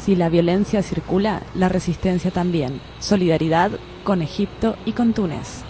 Si la violencia circula, la resistencia también. Solidaridad con Egipto y con Túnez.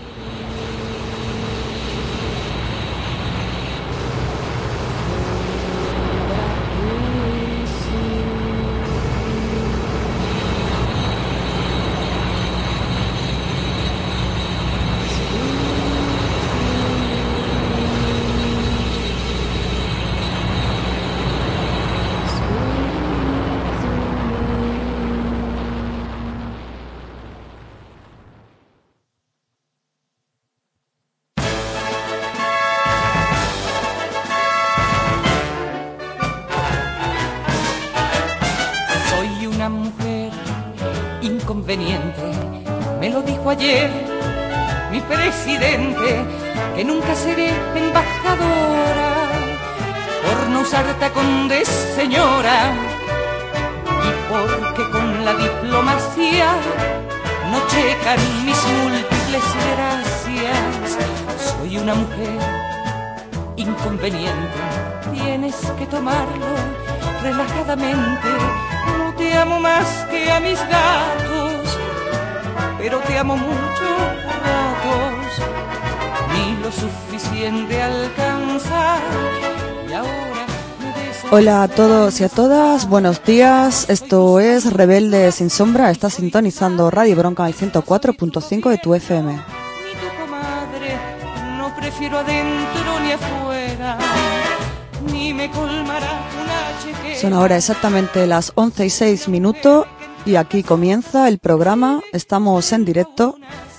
Me lo dijo ayer mi presidente, que nunca seré embajadora por no usar tacón de señora y porque con la diplomacia no checan mis múltiples gracias. Soy una mujer inconveniente, tienes que tomarlo relajadamente. No te amo más que a mis gatos, pero te amo mucho a ratos, ni lo suficiente alcanzar. Y ahora hola a todos y a todas, buenos días. Esto es Rebelde sin Sombra. Estás sintonizando Radio Bronca al 104.5 de tu FM. Ni tu comadre, no prefiero adentro ni afuera, ni me colmará una chequera. Son ahora exactamente las 11:06 y aquí comienza el programa. Estamos en directo.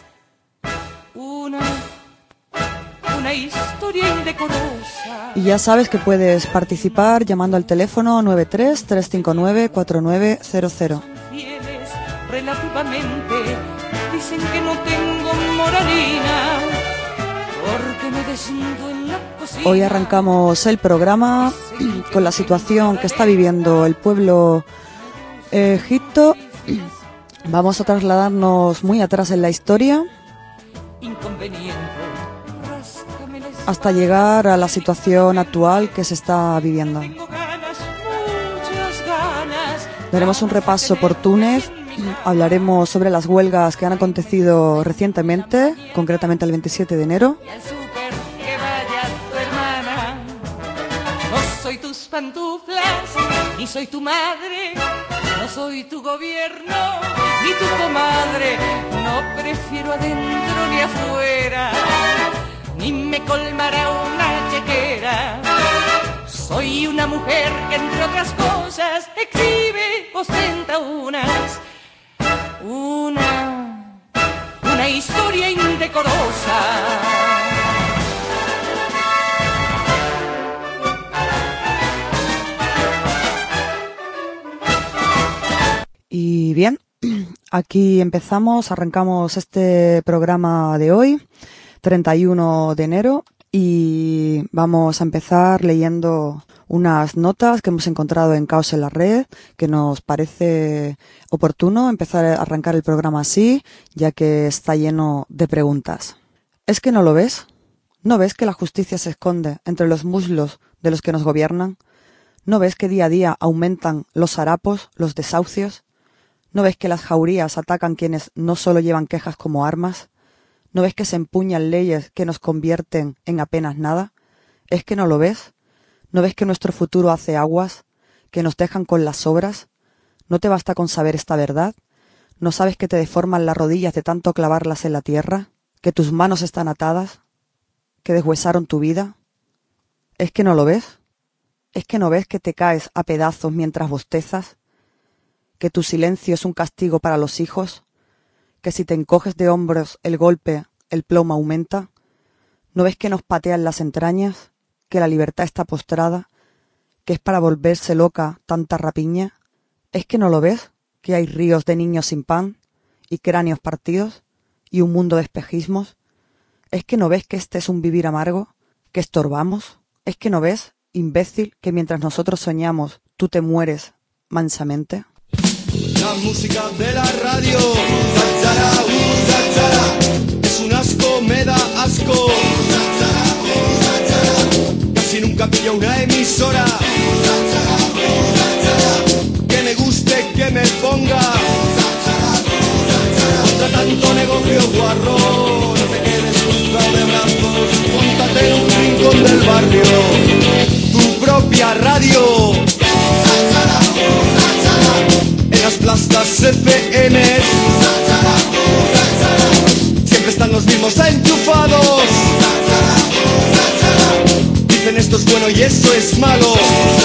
Una historia indecorosa. Y ya sabes que puedes participar llamando al teléfono 93-359-4900. Fieles relativamente dicen que no tengo moralina porque me desnudo en la cocina. Hoy arrancamos el programa con la situación que está viviendo el pueblo Egipto. Vamos a trasladarnos muy atrás en la historia hasta llegar a la situación actual que se está viviendo. Daremos un repaso por Túnez, hablaremos sobre las huelgas que han acontecido recientemente, concretamente el 27 de enero. No soy tus pantuflas, ni soy tu madre, no soy tu gobierno, ni tu comadre. No prefiero adentro ni afuera, ni me colmará una chequera. Soy una mujer que entre otras cosas exhibe, ostenta una historia indecorosa. Y bien, aquí arrancamos este programa de hoy, 31 de enero, y vamos a empezar leyendo unas notas que hemos encontrado en Caos en la Red, que nos parece oportuno empezar a arrancar el programa así, ya que está lleno de preguntas. ¿Es que no lo ves? ¿No ves que la justicia se esconde entre los muslos de los que nos gobiernan? ¿No ves que día a día aumentan los harapos, los desahucios? ¿No ves que las jaurías atacan quienes no solo llevan quejas como armas? ¿No ves que se empuñan leyes que nos convierten en apenas nada? ¿Es que no lo ves? ¿No ves que nuestro futuro hace aguas, que nos dejan con las sobras? ¿No te basta con saber esta verdad? ¿No sabes que te deforman las rodillas de tanto clavarlas en la tierra? ¿Que tus manos están atadas? ¿Que deshuesaron tu vida? ¿Es que no lo ves? ¿Es que no ves que te caes a pedazos mientras bostezas? ¿Que tu silencio es un castigo para los hijos? ¿Que si te encoges de hombros el golpe, el plomo aumenta? ¿No ves que nos patean las entrañas? ¿Que la libertad está postrada? ¿Que es para volverse loca tanta rapiña? ¿Es que no lo ves? ¿Que hay ríos de niños sin pan y cráneos partidos y un mundo de espejismos? ¿Es que no ves que este es un vivir amargo? ¿Que estorbamos? ¿Es que no ves, imbécil, que mientras nosotros soñamos, tú te mueres mansamente? La música de la radio, es un asco, me da asco. Casi nunca pillo una emisora que me guste barrio, tu propia radio. En las plazas FMs siempre están los mismos enchufados. Dicen esto es bueno y eso es malo.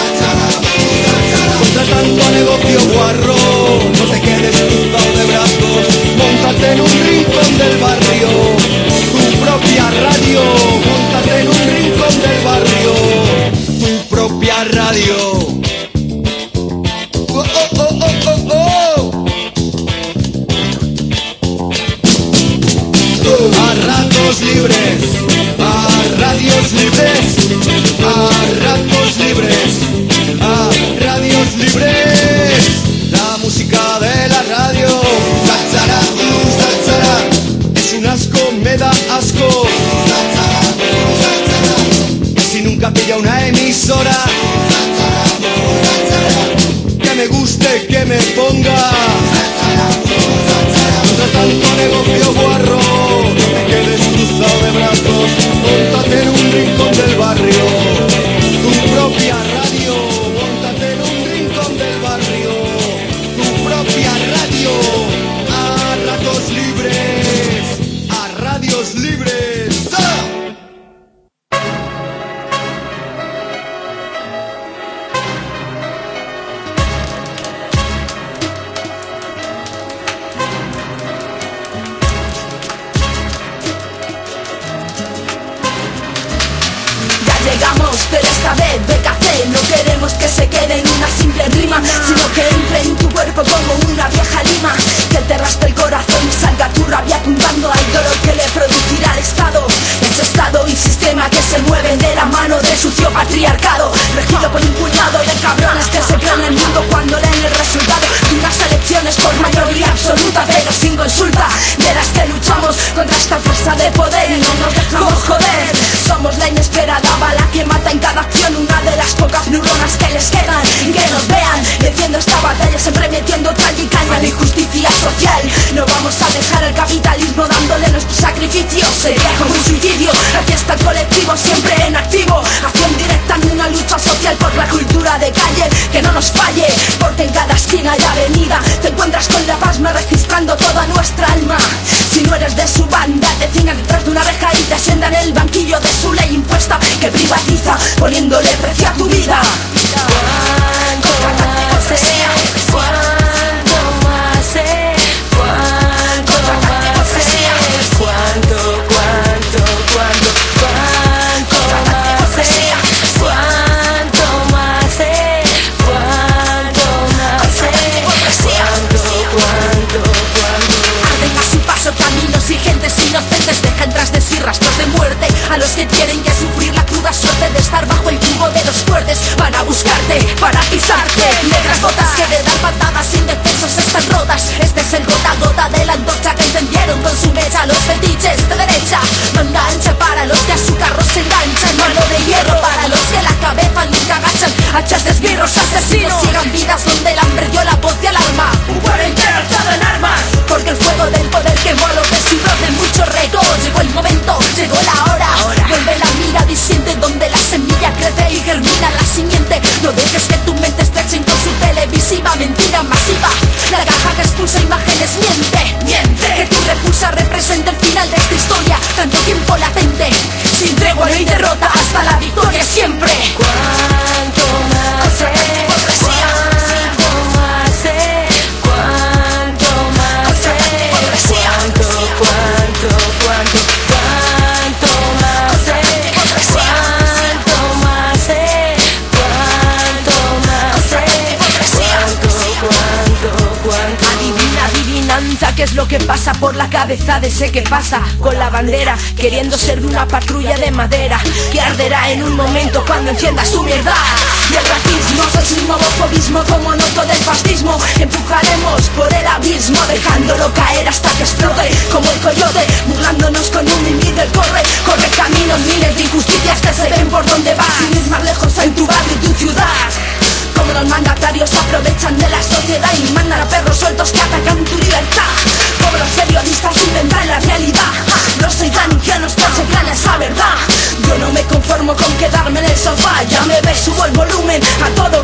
Contratando a negocio guarro, no te quedes cruzado de brazos. Móntate en un rincón del barrio, tu propia radio. Móntate en un rincón del barrio, tu propia radio. Oh, oh, oh, oh, oh, oh. A ratos libres, a radios libres, a ratos libres, a radios libres. La música de la radio, zazara, zazara, es un asco, me da asco. Y si nunca pilla una emisora que me guste, que me ponga. Contra tanto negocio guarro, no te quedes cruzado de brazos. Móntate en un rincón del barrio, tu propia radio. Móntate en un rincón del barrio, tu propia radio. A ratos libres, a radios libres. ¡Ah! Pero esta vez BKC no queremos que se quede en una simple rima, sino que entre en tu cuerpo como una vieja lima, que te raspe el corazón y salga tu rabia apuntando al dolor que le producirá el Estado. Ese Estado y sistema que se mueven de la mano del sucio patriarcado, regido por un puñado de cabrones que se crean el mundo cuando leen el resultado de unas elecciones por mayoría absoluta, pero sin consulta, de las que luchamos contra esta fuerza de poder y no nos dejamos joder. Somos la inesperada bala que mata en cada acción, una de las pocas neuronas que les quedan. Que nos vean venciendo esta batalla, siempre metiendo tal y caña de injusticia social. No vamos a dejar al capitalismo dándole nuestro sacrificio, sería como un suicidio. Aquí está el colectivo siempre en activo, acción directa en una lucha social por la cultura de calle. Que no nos falle, porque en cada esquina y avenida te encuentras con la pasma registrando toda nuestra alma. Si no eres de su banda, te cingan detrás de una reja y te asientan en el banquillo de su ley impuesta, que privatiza poniéndole precio a tu vida. ¿Cuánto más sea? ¿Cuánto más sea? ¿Cuánto más sea? ¿Cuánto, cuánto, cuánto, cuánto más sea? ¿Cuánto más sea? ¿Cuánto más sea? ¿Cuánto, cuánto? Arden a su paso caminos y gentes inocentes, dejan tras de sí rastros de muerte a los que tienen que sufrir la cruda suerte de estar bajo el yugo de los fuertes. Van a buscarte, para pisarte. Negras botas que de dar patadas indefensos están rotas. Este es el gota a gota de la antorcha que encendieron con su mecha los fetiches de derecha. Manga ancha para los que a su carro se enganchan, mano de hierro para los que la cabeza nunca agachan. Hachas de esbirros asesinos sigan vidas donde el hambre dio la voz de alarma. Un pueblo entero alzado en armas, porque el fuego del poder quemó lo que sudó de mucho reto. Llegó el momento, llegó la hora. Vuelve la mirada y siente donde la semilla crece y germina la simiente. No dejes que tu mente estrechen con su televisiva mentira masiva. La caja que expulsa imágenes miente, miente. Que tu repulsa representa el final de esta historia. Tanto tiempo latente, sin tregua no hay derrota, hasta la victoria siempre. ¿Cuánto más sea? ¿Cuánto más sea? ¿Cuánto más sea? ¿Cuánto, cuánto, cuánto, cuánto más sea? ¿Cuánto más sea? ¿Cuánto más sea? ¿Cuánto, cuánto? Adivina, adivinanza, ¿qué es lo que pasa por la cabeza de ese que pasa con la bandera, queriendo ser de una patrulla de madera que arderá en un momento cuando encienda su mierda? Y el racismo, sexismo, homofobismo, como noto del fascismo, empujaremos por el abismo, dejándolo caer hasta que explote como el coyote, burlándonos con un mimir del corre. Corre caminos, miles de injusticias que se ven por donde vas, sin ir más lejos en tu barrio y tu ciudad. Como los mandatarios aprovechan de la sociedad y mandan a perros sueltos que atacan tu libertad. Como los periodistas inventan la realidad. No soy tan ingenuo por seguir esa verdad. Yo no me conformo con quedarme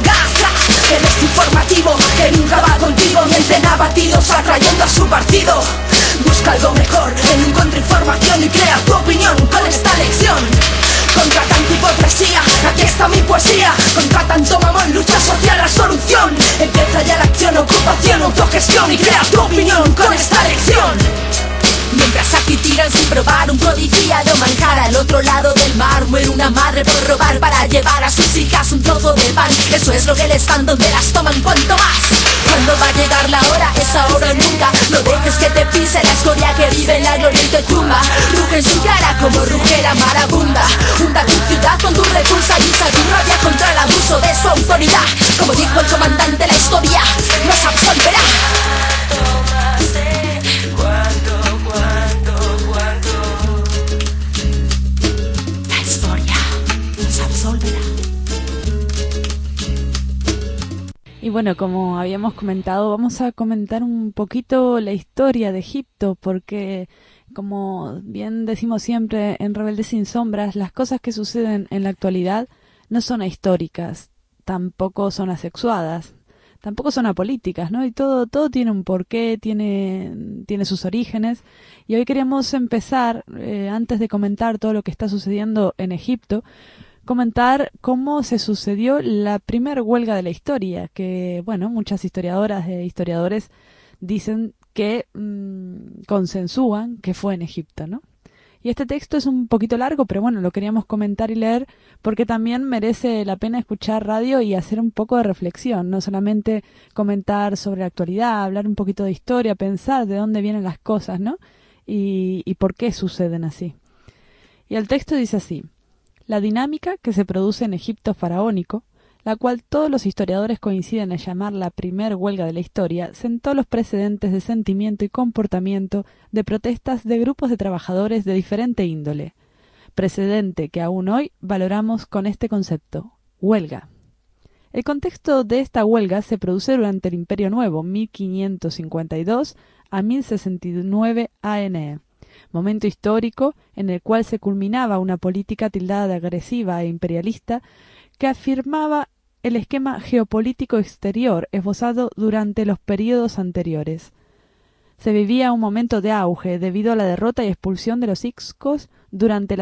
gaza. El informativo que nunca va contigo, mienten abatidos atrayendo a su partido. Busca algo mejor en un contrainformación y crea tu opinión con esta lección. Contra tanta hipocresía, aquí está mi poesía. Contra tanto mamón, lucha social, la solución. Empieza ya la acción, ocupación, autogestión y crea tu opinión con esta lección. Mientras aquí tiran sin probar un codiciado manjar al otro lado del mar, muere una madre por robar para llevar a sus hijas un trozo de pan. Eso es lo que les dan donde las toman, cuanto más. ¿Cuándo va a llegar la hora? Es ahora o nunca. No dejes que te pise la escoria que vive en la gloria y te tumba. Ruge en su cara como ruge la marabunda. Hunda tu ciudad con tu repulsa y usa tu rabia contra el abuso de su autoridad. Como dijo el comandante, la historia nos absolverá. Y bueno, como habíamos comentado, vamos a comentar un poquito la historia de Egipto, porque como bien decimos siempre en Rebeldes sin Sombras, las cosas que suceden en la actualidad no son ahistóricas, tampoco son asexuadas, tampoco son apolíticas, ¿no? Y todo tiene un porqué, tiene sus orígenes. Y hoy queríamos empezar, antes de comentar todo lo que está sucediendo en Egipto, comentar cómo se sucedió la primera huelga de la historia, que, bueno, muchas historiadoras e historiadores dicen que consensúan que fue en Egipto, ¿no? Y este texto es un poquito largo, pero bueno, lo queríamos comentar y leer porque también merece la pena escuchar radio y hacer un poco de reflexión, no solamente comentar sobre la actualidad, hablar un poquito de historia, pensar de dónde vienen las cosas, ¿no? Y por qué suceden así. Y el texto dice así: la dinámica que se produce en Egipto faraónico, la cual todos los historiadores coinciden en llamar la primer huelga de la historia, sentó los precedentes de sentimiento y comportamiento de protestas de grupos de trabajadores de diferente índole, precedente que aún hoy valoramos con este concepto, huelga. El contexto de esta huelga se produce durante el Imperio Nuevo, 1552 a 1069 ANE. Momento histórico en el cual se culminaba una política tildada de agresiva e imperialista que afirmaba el esquema geopolítico exterior esbozado durante los períodos anteriores. Se vivía un momento de auge debido a la derrota y expulsión de los Hicsos durante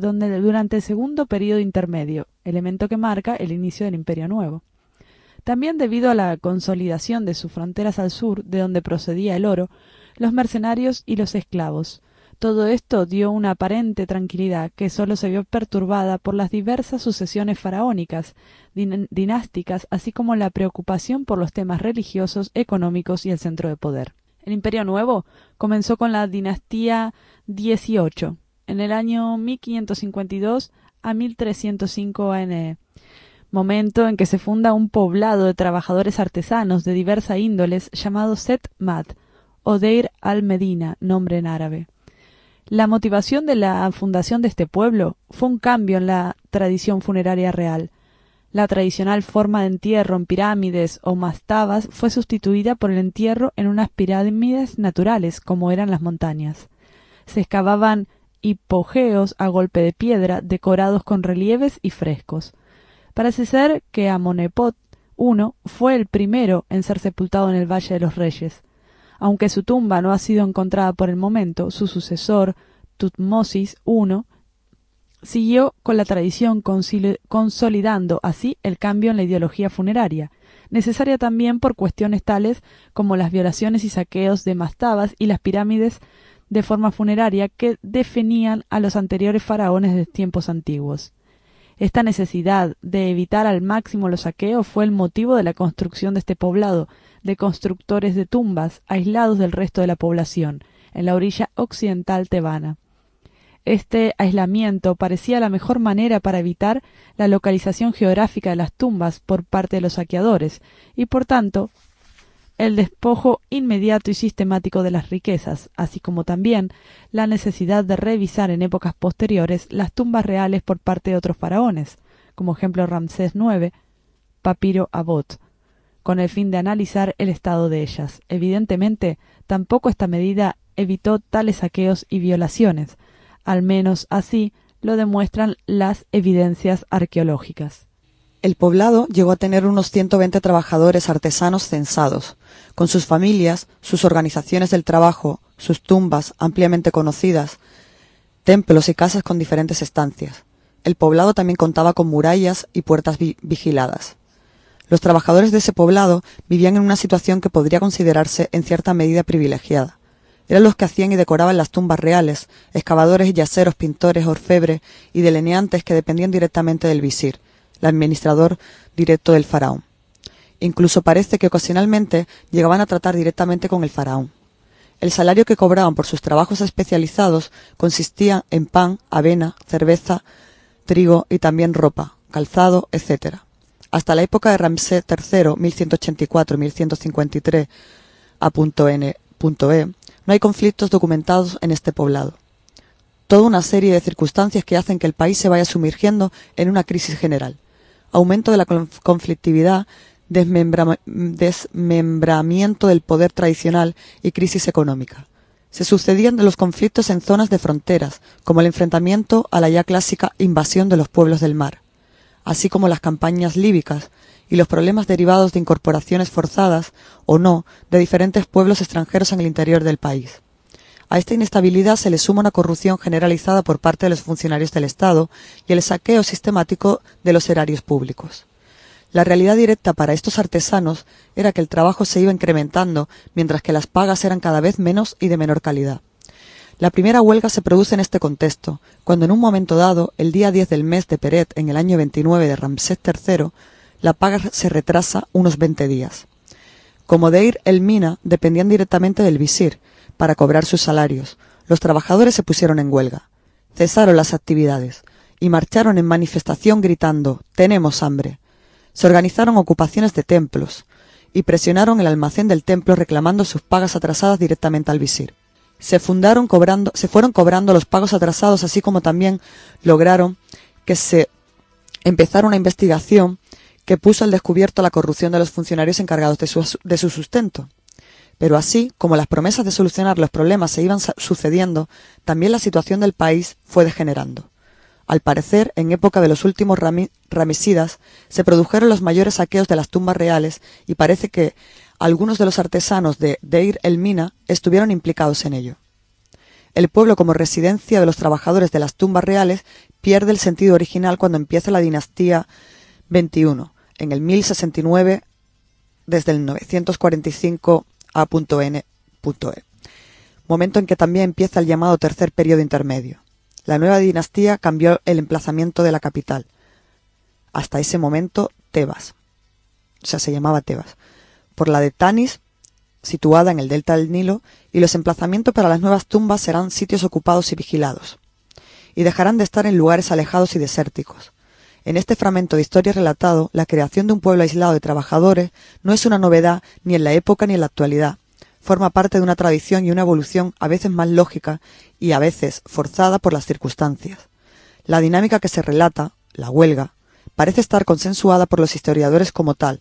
el segundo período intermedio, elemento que marca el inicio del Imperio Nuevo. También debido a la consolidación de sus fronteras al sur, de donde procedía el oro, los mercenarios y los esclavos. Todo esto dio una aparente tranquilidad que sólo se vio perturbada por las diversas sucesiones faraónicas, dinásticas, así como la preocupación por los temas religiosos, económicos y el centro de poder. El Imperio Nuevo comenzó con la dinastía 18, en el año 1552 a 1305 ANE, momento en que se funda un poblado de trabajadores artesanos de diversa índoles llamado Set Mat, o Deir al-Medina, nombre en árabe. La motivación de la fundación de este pueblo fue un cambio en la tradición funeraria real. La tradicional forma de entierro en pirámides o mastabas fue sustituida por el entierro en unas pirámides naturales, como eran las montañas. Se excavaban hipogeos a golpe de piedra, decorados con relieves y frescos. Parece ser que Amenhotep I fue el primero en ser sepultado en el Valle de los Reyes. Aunque su tumba no ha sido encontrada por el momento, su sucesor, Tutmosis I, siguió con la tradición, consolidando así el cambio en la ideología funeraria, necesaria también por cuestiones tales como las violaciones y saqueos de mastabas y las pirámides de forma funeraria que definían a los anteriores faraones de tiempos antiguos. Esta necesidad de evitar al máximo los saqueos fue el motivo de la construcción de este poblado, de constructores de tumbas, aislados del resto de la población, en la orilla occidental tebana. Este aislamiento parecía la mejor manera para evitar la localización geográfica de las tumbas por parte de los saqueadores, y por tanto el despojo inmediato y sistemático de las riquezas, así como también la necesidad de revisar en épocas posteriores las tumbas reales por parte de otros faraones, como ejemplo Ramsés IX, Papiro Abot, con el fin de analizar el estado de ellas. Evidentemente, tampoco esta medida evitó tales saqueos y violaciones, al menos así lo demuestran las evidencias arqueológicas. El poblado llegó a tener unos 120 trabajadores artesanos censados, con sus familias, sus organizaciones del trabajo, sus tumbas ampliamente conocidas, templos y casas con diferentes estancias. El poblado también contaba con murallas y puertas vigiladas. Los trabajadores de ese poblado vivían en una situación que podría considerarse en cierta medida privilegiada. Eran los que hacían y decoraban las tumbas reales, excavadores y yaceros, pintores, orfebres y delineantes que dependían directamente del visir, el administrador directo del faraón. Incluso parece que ocasionalmente llegaban a tratar directamente con el faraón. El salario que cobraban por sus trabajos especializados consistía en pan, avena, cerveza, trigo y también ropa, calzado, etc. Hasta la época de Ramsés III, 1154-1153, a.n.e, no hay conflictos documentados en este poblado. Toda una serie de circunstancias que hacen que el país se vaya sumergiendo en una crisis general. Aumento de la conflictividad, desmembramiento del poder tradicional y crisis económica. Se sucedían los conflictos en zonas de fronteras, como el enfrentamiento a la ya clásica invasión de los pueblos del mar, así como las campañas líbicas y los problemas derivados de incorporaciones forzadas o no de diferentes pueblos extranjeros en el interior del país. A esta inestabilidad se le suma una corrupción generalizada por parte de los funcionarios del Estado y el saqueo sistemático de los erarios públicos. La realidad directa para estos artesanos era que el trabajo se iba incrementando, mientras que las pagas eran cada vez menos y de menor calidad. La primera huelga se produce en este contexto, cuando en un momento dado, el día 10 del mes de Peret, en el año 29 de Ramsés III, la paga se retrasa unos 20 días. Como Deir el-Mina dependían directamente del visir para cobrar sus salarios, los trabajadores se pusieron en huelga, cesaron las actividades y marcharon en manifestación gritando «¡Tenemos hambre!». Se organizaron ocupaciones de templos y presionaron el almacén del templo reclamando sus pagas atrasadas directamente al visir. Se fueron cobrando los pagos atrasados, así como también lograron que se empezara una investigación que puso al descubierto la corrupción de los funcionarios encargados de su sustento. Pero así como las promesas de solucionar los problemas se iban sucediendo, también la situación del país fue degenerando. Al parecer, en época de los últimos ramesidas, se produjeron los mayores saqueos de las tumbas reales y parece que algunos de los artesanos de Deir el-Mina estuvieron implicados en ello. El pueblo, como residencia de los trabajadores de las tumbas reales, pierde el sentido original cuando empieza la dinastía 21, en el 1069, desde el 945 a.n.e, momento en que también empieza el llamado tercer periodo intermedio. La nueva dinastía cambió el emplazamiento de la capital. Hasta ese momento, Tebas. Se llamaba Tebas. Por la de Tanis, situada en el delta del Nilo, y los emplazamientos para las nuevas tumbas serán sitios ocupados y vigilados, y dejarán de estar en lugares alejados y desérticos. En este fragmento de historia relatado, la creación de un pueblo aislado de trabajadores no es una novedad ni en la época ni en la actualidad. Forma parte de una tradición y una evolución a veces más lógica y a veces forzada por las circunstancias. La dinámica que se relata, la huelga, parece estar consensuada por los historiadores como tal.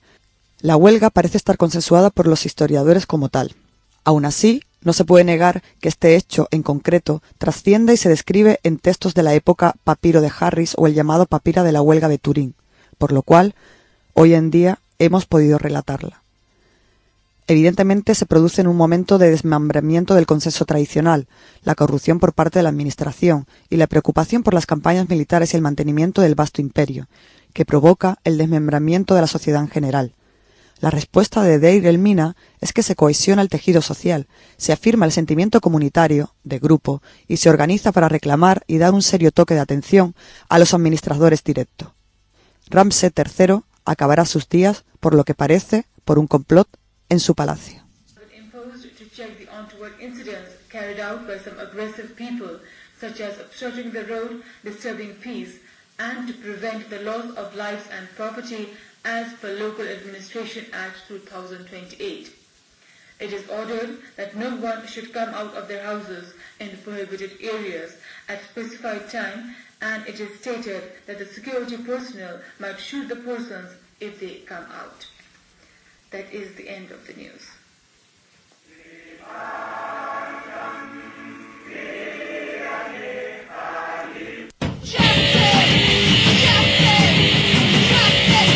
Aun así, no se puede negar que este hecho en concreto trasciende y se describe en textos de la época Papiro de Harris o el llamado Papiro de la huelga de Turín, por lo cual, hoy en día, hemos podido relatarla. Evidentemente se produce en un momento de desmembramiento del consenso tradicional, la corrupción por parte de la administración y la preocupación por las campañas militares y el mantenimiento del vasto imperio, que provoca el desmembramiento de la sociedad en general. La respuesta de Deir el-Mina es que se cohesiona el tejido social, se afirma el sentimiento comunitario, de grupo, y se organiza para reclamar y dar un serio toque de atención a los administradores directos. Ramsés III acabará sus días, por lo que parece, por un complot en su palacio. And to prevent the loss of lives and property as per Local Administration Act 2028. It is ordered that no one should come out of their houses in the prohibited areas at specified time, and it is stated that the security personnel might shoot the persons if they come out. That is the end of the news. Justice!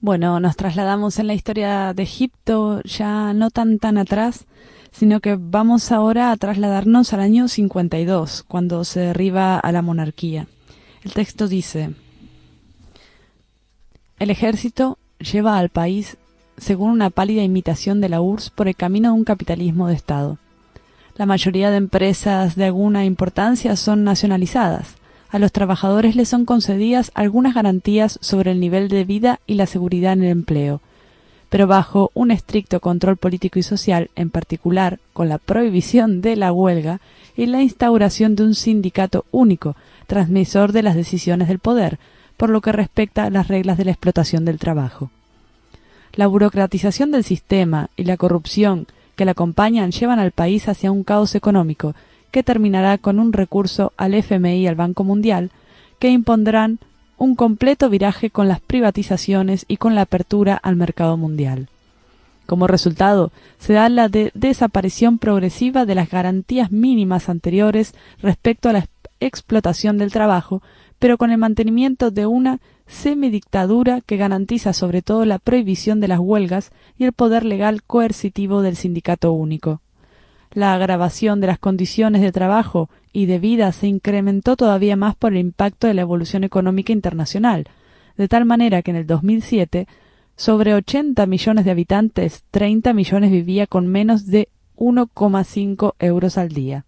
Bueno, nos trasladamos en la historia de Egipto ya no tan atrás, sino que vamos ahora a trasladarnos al año 52, cuando se derriba a la monarquía. El texto dice: el ejército lleva al país, según una pálida imitación de la URSS, por el camino de un capitalismo de Estado. La mayoría de empresas de alguna importancia son nacionalizadas. A los trabajadores les son concedidas algunas garantías sobre el nivel de vida y la seguridad en el empleo, pero bajo un estricto control político y social, en particular con la prohibición de la huelga y la instauración de un sindicato único, transmisor de las decisiones del poder, por lo que respecta a las reglas de la explotación del trabajo. La burocratización del sistema y la corrupción que la acompañan llevan al país hacia un caos económico que terminará con un recurso al FMI y al Banco Mundial, que impondrán un completo viraje con las privatizaciones y con la apertura al mercado mundial. Como resultado, se da la desaparición progresiva de las garantías mínimas anteriores respecto a la explotación del trabajo, pero con el mantenimiento de una semidictadura que garantiza sobre todo la prohibición de las huelgas y el poder legal coercitivo del sindicato único. La agravación de las condiciones de trabajo y de vida se incrementó todavía más por el impacto de la evolución económica internacional, de tal manera que en el 2007, sobre 80 millones de habitantes, 30 millones vivía con menos de 1,5 euros al día.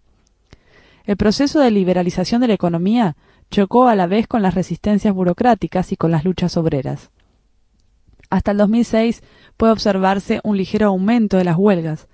El proceso de liberalización de la economía chocó a la vez con las resistencias burocráticas y con las luchas obreras. Hasta el 2006 puede observarse un ligero aumento de las huelgas,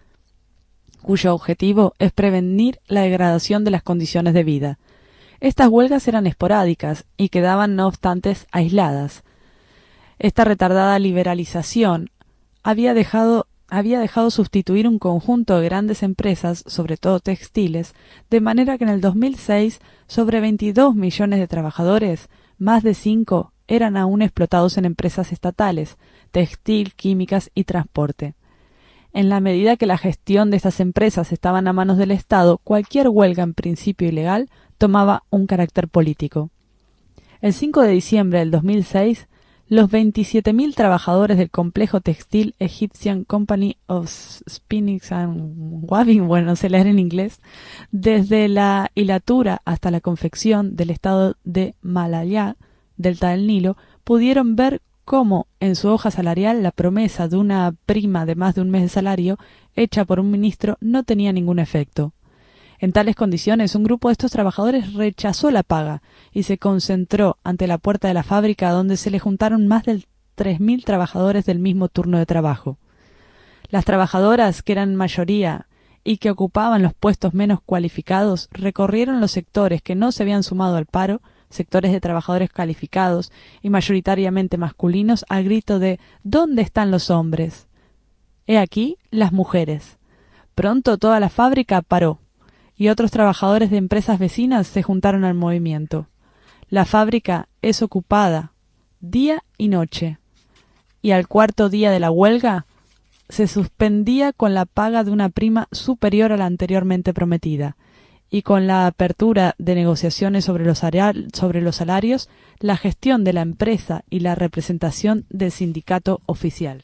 cuyo objetivo es prevenir la degradación de las condiciones de vida. Estas huelgas eran esporádicas y quedaban, no obstante, aisladas. Esta retardada liberalización había dejado sustituir un conjunto de grandes empresas, sobre todo textiles, de manera que en el 2006, sobre 22 millones de trabajadores, más de 5 eran aún explotados en empresas estatales, textil, químicas y transporte. En la medida que la gestión de estas empresas estaban a manos del Estado, cualquier huelga en principio ilegal tomaba un carácter político. El 5 de diciembre del 2006, los 27.000 trabajadores del complejo textil Egyptian Company of Spinning and Weaving, bueno, no sé leer en inglés, desde la hilatura hasta la confección del estado de Malaya, delta del Nilo, pudieron ver cómo en su hoja salarial la promesa de una prima de más de un mes de salario hecha por un ministro no tenía ningún efecto. En tales condiciones, un grupo de estos trabajadores rechazó la paga y se concentró ante la puerta de la fábrica, donde se le juntaron más de 3.000 trabajadores del mismo turno de trabajo. Las trabajadoras, que eran mayoría y que ocupaban los puestos menos cualificados, recorrieron los sectores que no se habían sumado al paro, sectores de trabajadores calificados y mayoritariamente masculinos, al grito de «¿Dónde están los hombres?». He aquí las mujeres. Pronto toda la fábrica paró, y otros trabajadores de empresas vecinas se juntaron al movimiento. La fábrica es ocupada día y noche, y al cuarto día de la huelga se suspendía con la paga de una prima superior a la anteriormente prometida, y con la apertura de negociaciones sobre los salarios, la gestión de la empresa y la representación del sindicato oficial.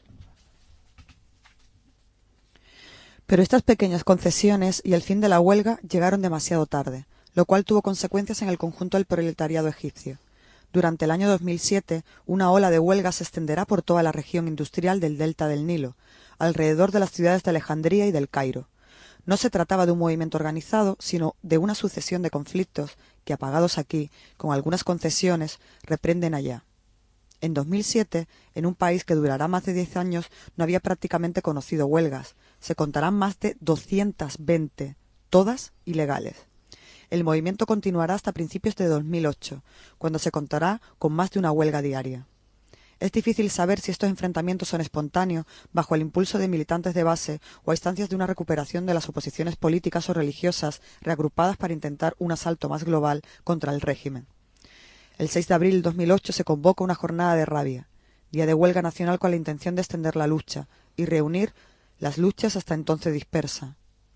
Pero estas pequeñas concesiones y el fin de la huelga llegaron demasiado tarde, lo cual tuvo consecuencias en el conjunto del proletariado egipcio. Durante el año 2007, una ola de huelga se extenderá por toda la región industrial del delta del Nilo, alrededor de las ciudades de Alejandría y del Cairo. No se trataba de un movimiento organizado, sino de una sucesión de conflictos que, apagados aquí, con algunas concesiones, reprenden allá. En 2007, en un país que durará más de 10 años, no había prácticamente conocido huelgas. Se contarán más de 220, todas ilegales. El movimiento continuará hasta principios de 2008, cuando se contará con más de una huelga diaria. Es difícil saber si estos enfrentamientos son espontáneos, bajo el impulso de militantes de base o a instancias de una recuperación de las oposiciones políticas o religiosas reagrupadas para intentar un asalto más global contra el régimen. El 6 de abril de 2008 se convoca una jornada de rabia, día de huelga nacional con la intención de extender la lucha y reunir las luchas hasta entonces dispersas.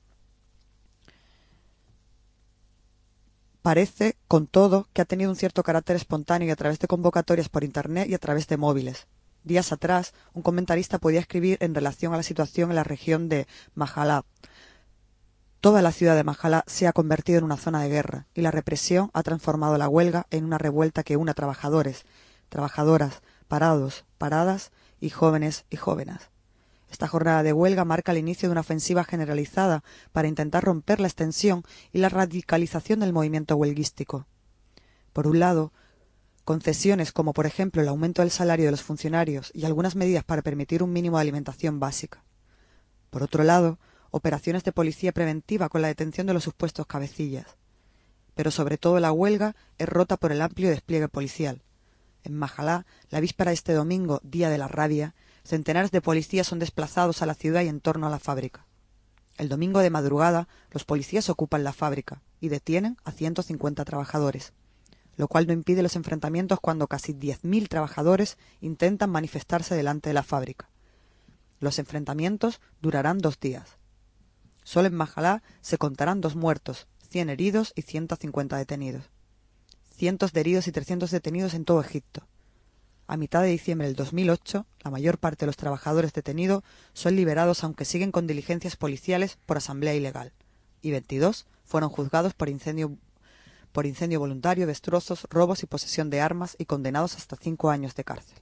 Parece, con todo, que ha tenido un cierto carácter espontáneo y a través de convocatorias por Internet y a través de móviles. Días atrás, un comentarista podía escribir en relación a la situación en la región de Majalá. Toda la ciudad de Majalá se ha convertido en una zona de guerra y la represión ha transformado la huelga en una revuelta que une a trabajadores, trabajadoras, parados, paradas y jóvenes y jóvenes. Esta jornada de huelga marca el inicio de una ofensiva generalizada para intentar romper la extensión y la radicalización del movimiento huelguístico. Por un lado, concesiones como por ejemplo el aumento del salario de los funcionarios y algunas medidas para permitir un mínimo de alimentación básica. Por otro lado, operaciones de policía preventiva con la detención de los supuestos cabecillas. Pero sobre todo la huelga es rota por el amplio despliegue policial. En Majalá, la víspera de este domingo, Día de la Rabia, centenares de policías son desplazados a la ciudad y en torno a la fábrica. El domingo de madrugada, los policías ocupan la fábrica y detienen a 150 trabajadores, lo cual no impide los enfrentamientos cuando casi 10.000 trabajadores intentan manifestarse delante de la fábrica. Los enfrentamientos durarán 2 días. Solo en Majalá se contarán 2 muertos, 100 heridos y 150 detenidos. Cientos de heridos y 300 detenidos en todo Egipto. A mitad de diciembre del 2008, la mayor parte de los trabajadores detenidos son liberados aunque siguen con diligencias policiales por asamblea ilegal, y 22 fueron juzgados por incendio voluntario, destrozos, robos y posesión de armas y condenados hasta 5 años de cárcel.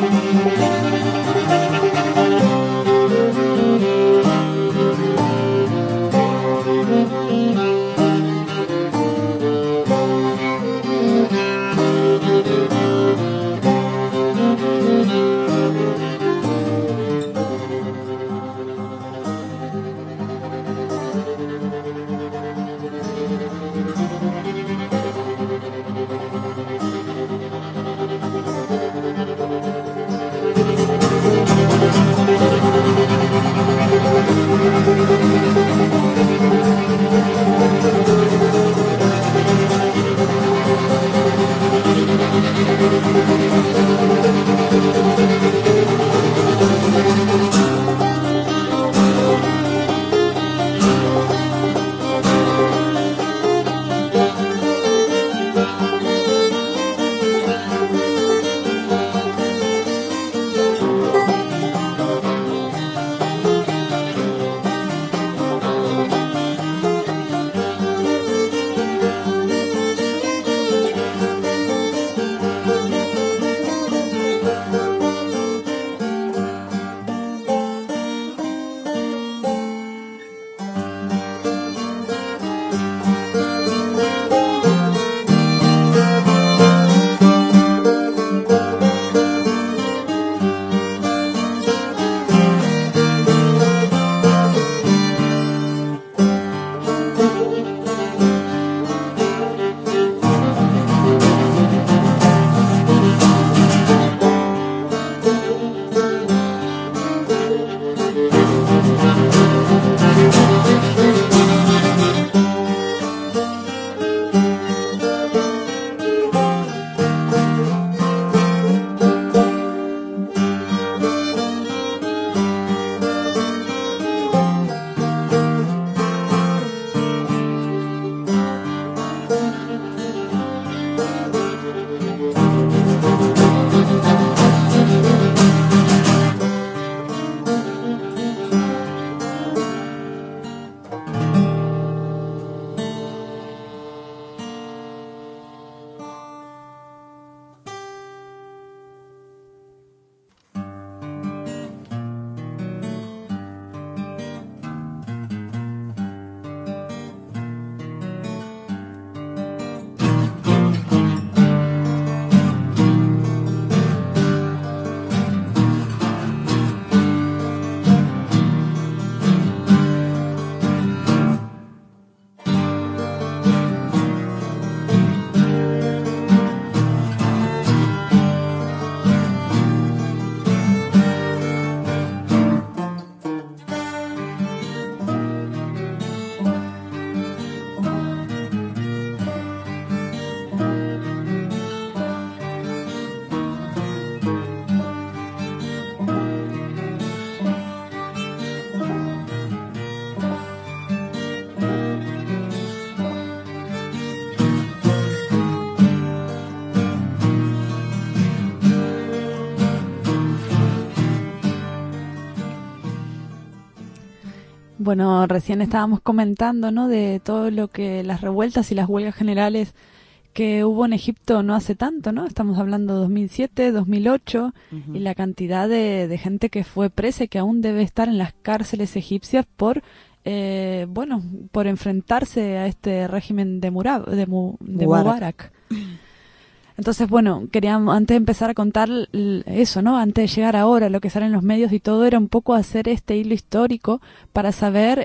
Bueno, recién estábamos comentando, ¿no?, de todo lo que las revueltas y las huelgas generales que hubo en Egipto no hace tanto, ¿no? Estamos hablando de 2007, 2008, y la cantidad de gente que fue presa y que aún debe estar en las cárceles egipcias por, por enfrentarse a este régimen de Mubarak. Entonces, bueno, queríamos, antes de empezar a contar eso, ¿no?, antes de llegar ahora, lo que sale en los medios y todo, era un poco hacer este hilo histórico para saber,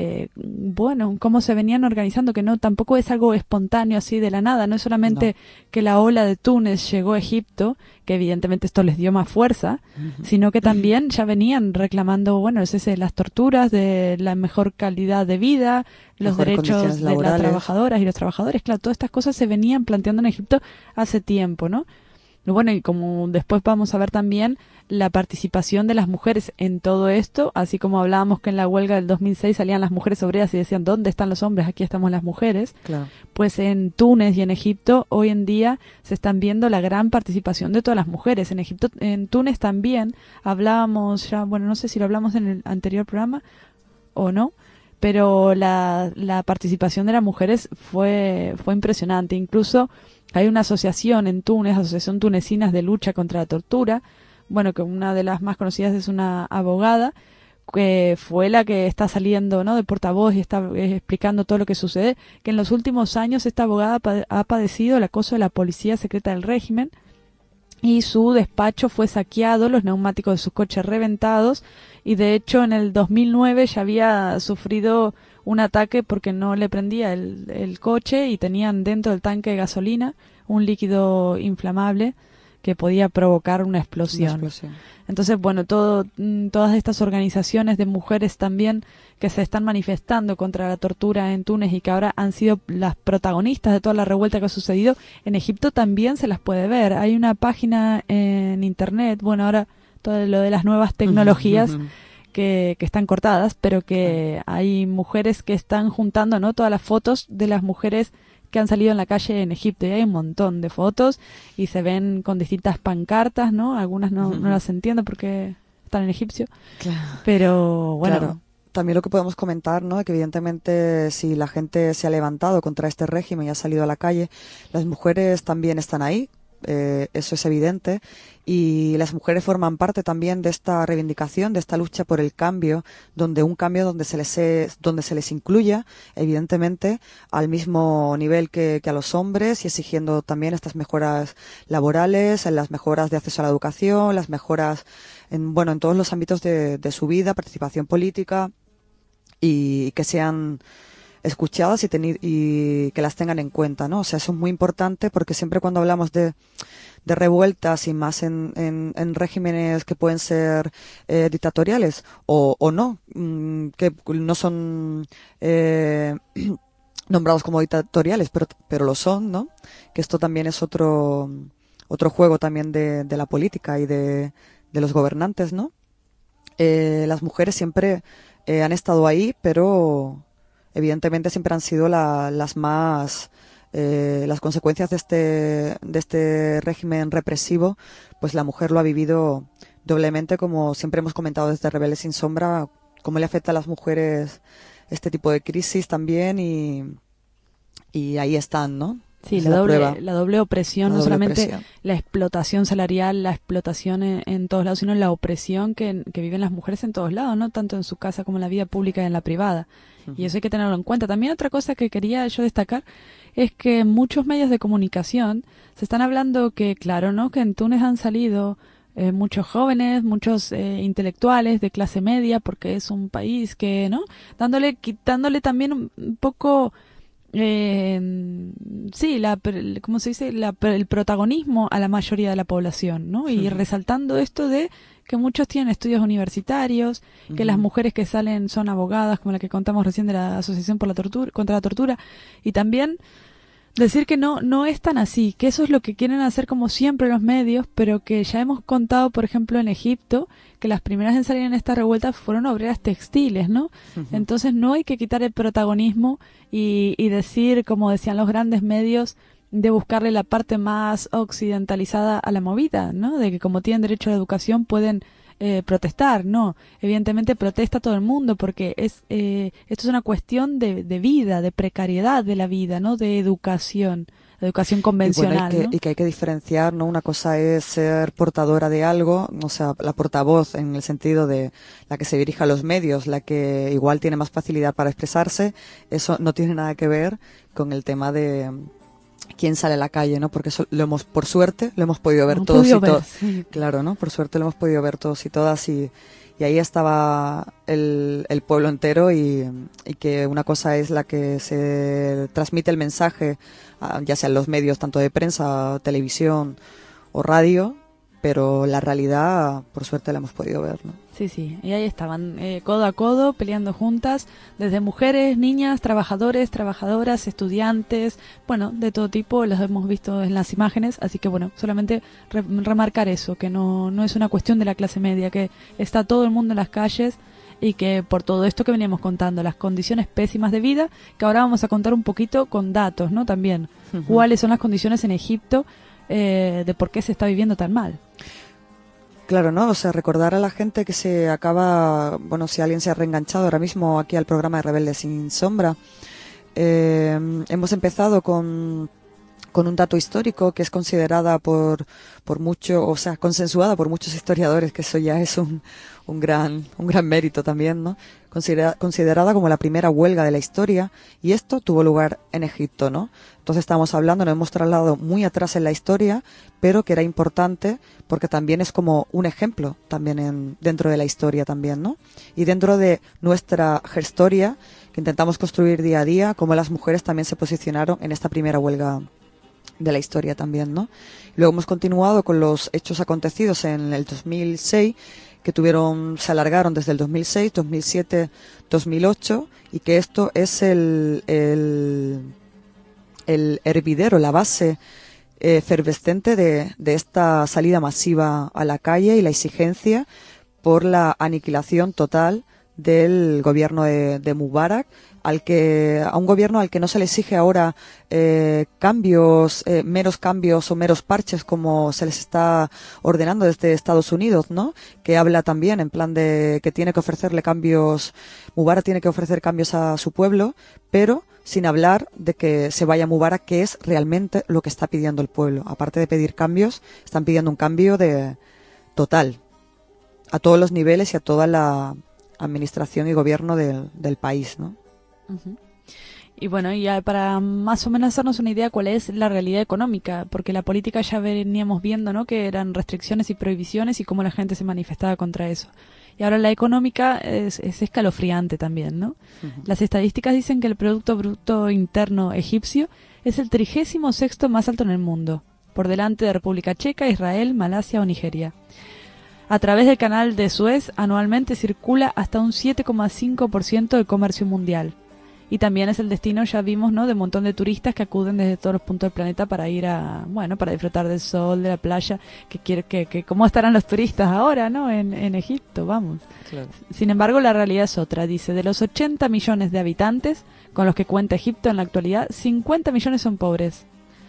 cómo se venían organizando, que no, tampoco es algo espontáneo así de la nada, no es solamente que la ola de Túnez llegó a Egipto, que evidentemente esto les dio más fuerza, sino que también ya venían reclamando, las torturas, de la mejor calidad de vida, los derechos de las trabajadoras y los trabajadores. Claro, todas estas cosas se venían planteando en Egipto hace tiempo, ¿no? Bueno, y como después vamos a ver también la participación de las mujeres en todo esto, así como hablábamos que en la huelga del 2006 salían las mujeres obreras y decían, ¿dónde están los hombres? Aquí estamos las mujeres. Claro. Pues en Túnez y en Egipto hoy en día se están viendo la gran participación de todas las mujeres. En Egipto, en Túnez también hablábamos ya, no sé si lo hablamos en el anterior programa o no, pero la participación de las mujeres fue impresionante. Incluso hay una asociación en Túnez, Asociación Tunecinas de Lucha contra la Tortura, bueno, que una de las más conocidas es una abogada, que fue la que está saliendo, ¿no?, de portavoz y está explicando todo lo que sucede, que en los últimos años esta abogada ha padecido el acoso de la policía secreta del régimen y su despacho fue saqueado, los neumáticos de sus coches reventados, y de hecho en el 2009 ya había sufrido un ataque porque no le prendía el coche y tenían dentro del tanque de gasolina un líquido inflamable que podía provocar una explosión. Entonces, bueno, todas estas organizaciones de mujeres también que se están manifestando contra la tortura en Túnez y que ahora han sido las protagonistas de toda la revuelta que ha sucedido, en Egipto también se las puede ver. Hay una página en internet, bueno, ahora todo lo de las nuevas tecnologías que están cortadas, pero que hay mujeres que están juntando, ¿no?, todas las fotos de las mujeres que han salido en la calle en Egipto, y hay un montón de fotos y se ven con distintas pancartas, ¿no? Algunas no las entiendo porque están en egipcio, pero bueno. Claro. También lo que podemos comentar, ¿no?, que evidentemente si la gente se ha levantado contra este régimen y ha salido a la calle, las mujeres también están ahí, eso es evidente, y las mujeres forman parte también de esta reivindicación, de esta lucha por el cambio, donde se les incluya, evidentemente, al mismo nivel que a los hombres, y exigiendo también estas mejoras laborales, las mejoras de acceso a la educación, las mejoras en todos los ámbitos de su vida, participación política, y que sean escuchadas y que las tengan en cuenta, ¿no? O sea, eso es muy importante porque siempre cuando hablamos de revueltas y más en regímenes que pueden ser dictatoriales o no, que no son nombrados como dictatoriales, pero lo son, ¿no? Que esto también es otro juego también de la política y de los gobernantes, ¿no? Las mujeres siempre han estado ahí, pero evidentemente siempre han sido las más las consecuencias de este régimen represivo, pues la mujer lo ha vivido doblemente, como siempre hemos comentado desde Rebeldes Sin Sombra, cómo le afecta a las mujeres este tipo de crisis también, y ahí están, ¿no? Sí, la doble opresión, no solamente la explotación salarial, la explotación en todos lados, sino la opresión que viven las mujeres en todos lados, ¿no? Tanto en su casa como en la vida pública y en la privada. Y eso hay que tenerlo en cuenta. También otra cosa que quería yo destacar es que en muchos medios de comunicación se están hablando que, claro, ¿no?, que en Túnez han salido muchos jóvenes, muchos intelectuales de clase media, porque es un país que, ¿no?, quitándole también un poco... ¿cómo se dice? El protagonismo a la mayoría de la población, ¿no? Y resaltando esto de que muchos tienen estudios universitarios, que las mujeres que salen son abogadas, como la que contamos recién de la Asociación contra la Tortura, y también decir que no es tan así, que eso es lo que quieren hacer como siempre los medios, pero que ya hemos contado, por ejemplo, en Egipto, que las primeras en salir en esta revuelta fueron obreras textiles, ¿no? Entonces no hay que quitar el protagonismo y decir, como decían los grandes medios, de buscarle la parte más occidentalizada a la movida, ¿no? De que como tienen derecho a la educación pueden protestar. No, evidentemente protesta todo el mundo porque esto es una cuestión de vida, de precariedad de la vida, ¿no? De educación convencional. Y que hay que diferenciar, ¿no? Una cosa es ser portadora de algo, o sea, la portavoz en el sentido de la que se dirige a los medios, la que igual tiene más facilidad para expresarse. Eso no tiene nada que ver con el tema de quién sale a la calle, ¿no? Porque eso por suerte lo hemos podido ver todos y todas. Sí. Claro, ¿no? Por suerte lo hemos podido ver todos y todas, y ahí estaba el pueblo entero, y que una cosa es la que se transmite el mensaje, ya sea en los medios tanto de prensa, televisión o radio, pero la realidad por suerte la hemos podido ver, ¿no? Sí, y ahí estaban codo a codo peleando juntas, desde mujeres, niñas, trabajadores, trabajadoras, estudiantes, bueno, de todo tipo, los hemos visto en las imágenes, así que bueno, solamente remarcar eso, que no es una cuestión de la clase media, que está todo el mundo en las calles, y que por todo esto que veníamos contando, las condiciones pésimas de vida, que ahora vamos a contar un poquito con datos, ¿no? También, cuáles son las condiciones en Egipto, de por qué se está viviendo tan mal. Claro, ¿no? O sea, recordar a la gente que se acaba, bueno, si alguien se ha reenganchado ahora mismo aquí al programa de Rebeldes Sin Sombra, hemos empezado con con un dato histórico que es considerada por mucho, o sea, consensuada por muchos historiadores, que eso ya es un gran mérito también, ¿no? Considerada como la primera huelga de la historia, y esto tuvo lugar en Egipto, ¿no? Entonces estamos hablando, nos hemos trasladado muy atrás en la historia, pero que era importante porque también es como un ejemplo también dentro de la historia también, ¿no? Y dentro de nuestra historia que intentamos construir día a día, como las mujeres también se posicionaron en esta primera huelga de la historia también, ¿no? Luego hemos continuado con los hechos acontecidos en el 2006, que se alargaron desde el 2006, 2007, 2008, y que esto es el hervidero, la base efervescente de esta salida masiva a la calle y la exigencia por la aniquilación total del gobierno de Mubarak, a un gobierno al que no se le exige ahora meros cambios o meros parches como se les está ordenando desde Estados Unidos, ¿no? Que habla también en plan de que tiene que ofrecerle cambios, Mubarak tiene que ofrecer cambios a su pueblo, pero sin hablar de que se vaya Mubarak, que es realmente lo que está pidiendo el pueblo. Aparte de pedir cambios, están pidiendo un cambio total, a todos los niveles y a toda la administración y gobierno del país, ¿no? Uh-huh. Y bueno, ya para más o menos hacernos una idea cuál es la realidad económica, porque la política ya veníamos viendo, ¿no? Que eran restricciones y prohibiciones y cómo la gente se manifestaba contra eso. Y ahora la económica es escalofriante también, ¿no? Uh-huh. Las estadísticas dicen que el Producto Bruto Interno egipcio es el 36º más alto en el mundo, por delante de República Checa, Israel, Malasia o Nigeria. A través del canal de Suez anualmente circula hasta un 7,5% del comercio mundial. Y también es el destino, ya vimos, ¿no?, de un montón de turistas que acuden desde todos los puntos del planeta para ir para disfrutar del sol, de la playa, que cómo estarán los turistas ahora, ¿no?, en Egipto, vamos. Claro. Sin embargo, la realidad es otra. Dice, de los 80 millones de habitantes con los que cuenta Egipto en la actualidad, 50 millones son pobres.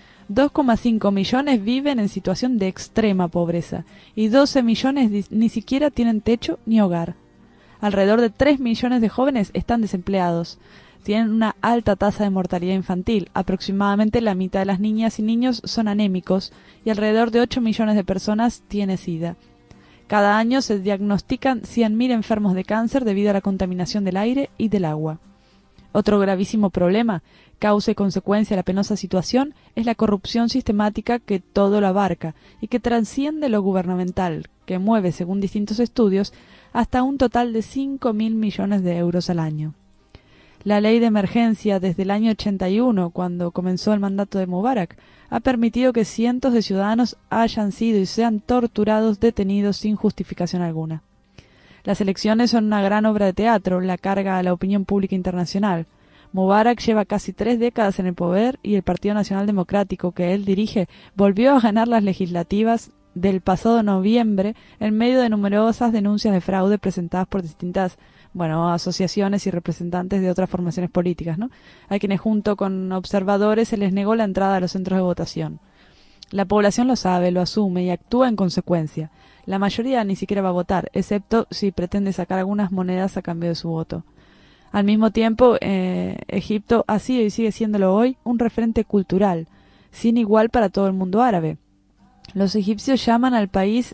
2,5 millones viven en situación de extrema pobreza y 12 millones ni siquiera tienen techo ni hogar. Alrededor de 3 millones de jóvenes están desempleados. Tienen una alta tasa de mortalidad infantil. Aproximadamente la mitad de las niñas y niños son anémicos y alrededor de 8 millones de personas tienen SIDA. Cada año se diagnostican 100.000 enfermos de cáncer debido a la contaminación del aire y del agua. Otro gravísimo problema, causa y consecuencia de la penosa situación, es la corrupción sistemática que todo lo abarca y que trasciende lo gubernamental, que mueve, según distintos estudios, hasta un total de 5.000 millones de euros al año. La ley de emergencia desde el año 81, cuando comenzó el mandato de Mubarak, ha permitido que cientos de ciudadanos hayan sido y sean torturados, detenidos sin justificación alguna. Las elecciones son una gran obra de teatro, la carga a la opinión pública internacional. Mubarak lleva casi 3 décadas en el poder y el Partido Nacional Democrático que él dirige volvió a ganar las legislativas del pasado noviembre en medio de numerosas denuncias de fraude presentadas por distintas asociaciones y representantes de otras formaciones políticas, ¿no?, a quienes junto con observadores se les negó la entrada a los centros de votación. La población lo sabe, lo asume y actúa en consecuencia. La mayoría ni siquiera va a votar, excepto si pretende sacar algunas monedas a cambio de su voto. Al mismo tiempo, Egipto ha sido y sigue siéndolo hoy un referente cultural, sin igual para todo el mundo árabe. Los egipcios llaman al país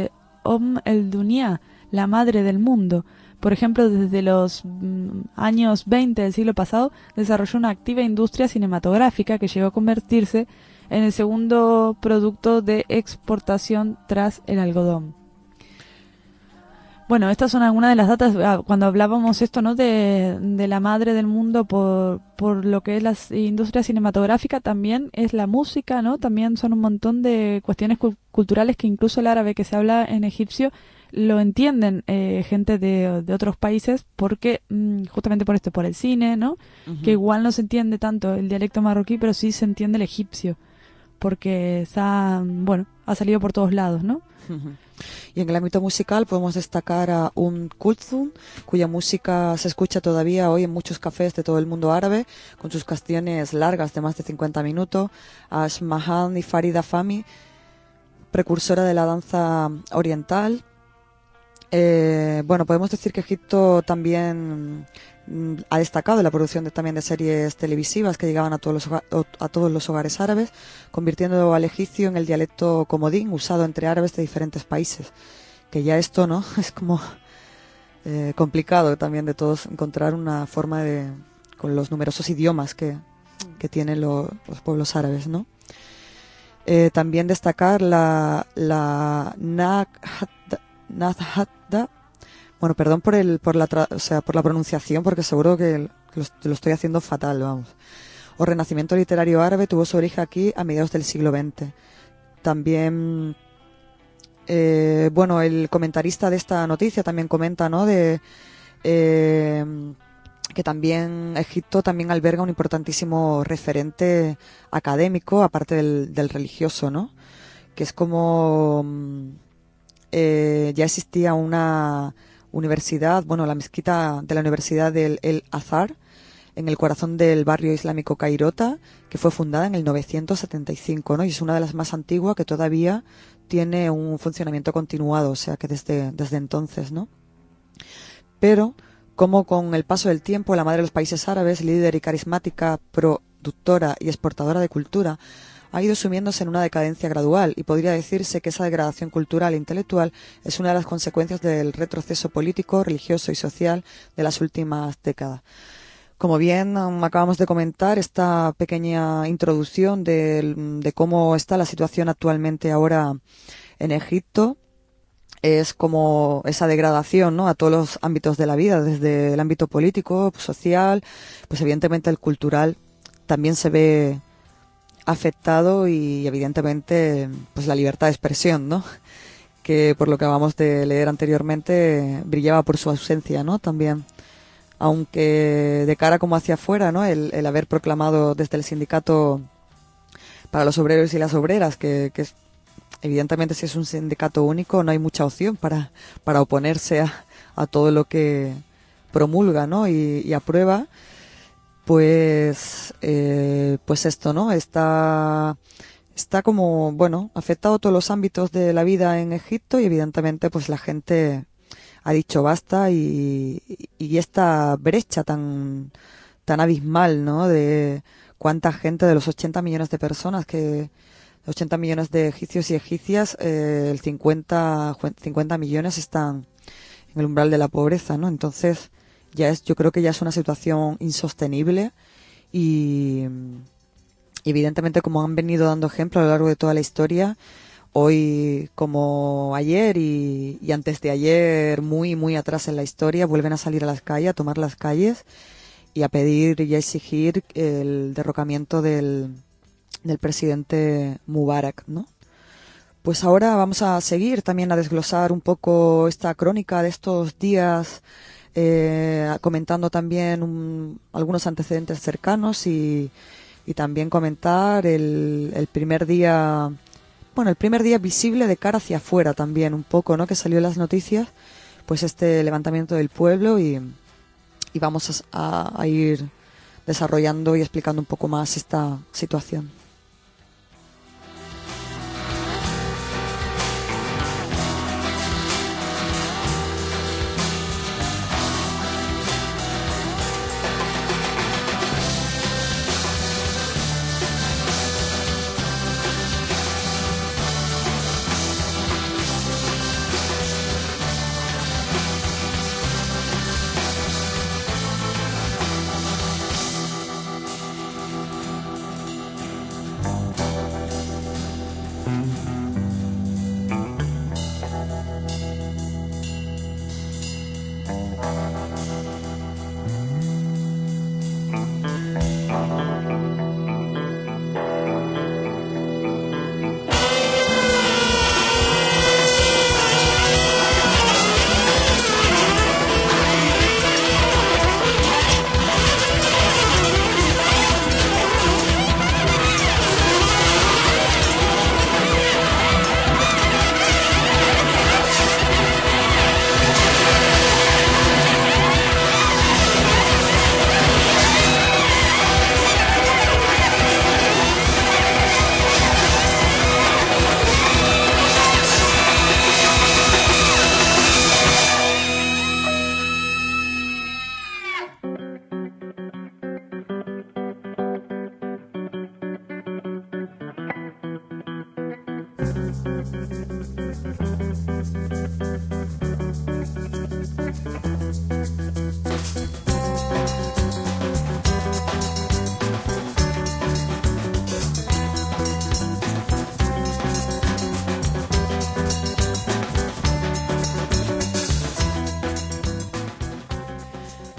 el Dunya, la madre del mundo. Por ejemplo, desde los años 20 del siglo pasado, desarrolló una activa industria cinematográfica que llegó a convertirse en el segundo producto de exportación tras el algodón. Bueno, estas son algunas de las datas, cuando hablábamos esto, ¿no?, de la madre del mundo por lo que es la industria cinematográfica, también es la música, ¿no? También son un montón de cuestiones culturales que incluso el árabe que se habla en egipcio lo entienden gente de otros países porque justamente por esto, por el cine, ¿no? Uh-huh. Que igual no se entiende tanto el dialecto marroquí, pero sí se entiende el egipcio porque ha salido por todos lados, ¿no? Uh-huh. Y en el ámbito musical podemos destacar a Kulthum, cuya música se escucha todavía hoy en muchos cafés de todo el mundo árabe, con sus canciones largas de más de 50 minutos, a Asmahan y Farida Fahmy, precursora de la danza oriental, Bueno, podemos decir que Egipto también ha destacado en la producción también de series televisivas que llegaban a todos los hogares árabes, convirtiendo al egipcio en el dialecto comodín usado entre árabes de diferentes países. Que ya esto, ¿no? Es como complicado también de todos encontrar una forma con los numerosos idiomas que tienen los pueblos árabes, ¿no? También destacar la Nahdha. Bueno, perdón por la pronunciación, porque seguro que lo estoy haciendo fatal, vamos. O Renacimiento literario árabe tuvo su origen aquí a mediados del siglo XX. También, bueno, el comentarista de esta noticia también comenta, ¿no? Que también Egipto también alberga un importantísimo referente académico, aparte del religioso, ¿no? Que es como ya existía una universidad, bueno, la mezquita de la Universidad del El Azhar, en el corazón del barrio islámico Cairota, que fue fundada en el 975, ¿no? Y es una de las más antiguas que todavía tiene un funcionamiento continuado, o sea que desde entonces, ¿no? Pero como con el paso del tiempo, la madre de los países árabes, líder y carismática, productora y exportadora de cultura, ha ido sumiéndose en una decadencia gradual, y podría decirse que esa degradación cultural e intelectual es una de las consecuencias del retroceso político, religioso y social de las últimas décadas. Como bien acabamos de comentar, esta pequeña introducción de cómo está la situación actualmente ahora en Egipto es como esa degradación, ¿no?, a todos los ámbitos de la vida, desde el ámbito político, social, pues evidentemente el cultural también se ve afectado, y evidentemente pues la libertad de expresión, ¿no?, que por lo que acabamos de leer anteriormente brillaba por su ausencia, ¿no?, también, aunque de cara como hacia afuera, ¿no?, el haber proclamado desde el sindicato para los obreros y las obreras que evidentemente si es un sindicato único no hay mucha opción para oponerse a todo lo que promulga, ¿no?, y aprueba. Pues esto, ¿no? Está como, bueno, afectado todos los ámbitos de la vida en Egipto, y evidentemente pues la gente ha dicho basta, y esta brecha tan abismal, ¿no?, de cuánta gente de los 80 millones de personas 80 millones de egipcios y egipcias, el 50 millones están en el umbral de la pobreza, ¿no? Entonces, yo creo que ya es una situación insostenible, y evidentemente, como han venido dando ejemplo a lo largo de toda la historia, hoy como ayer y antes de ayer, muy muy atrás en la historia, vuelven a salir a las calles, a tomar las calles y a pedir y a exigir el derrocamiento del presidente Mubarak, ¿no? Pues ahora vamos a seguir también a desglosar un poco esta crónica de estos días, comentando también algunos antecedentes cercanos, y también comentar el primer día, bueno, el primer día visible de cara hacia afuera también un poco, ¿no?, que salió en las noticias, pues este levantamiento del pueblo, y vamos a ir desarrollando y explicando un poco más esta situación.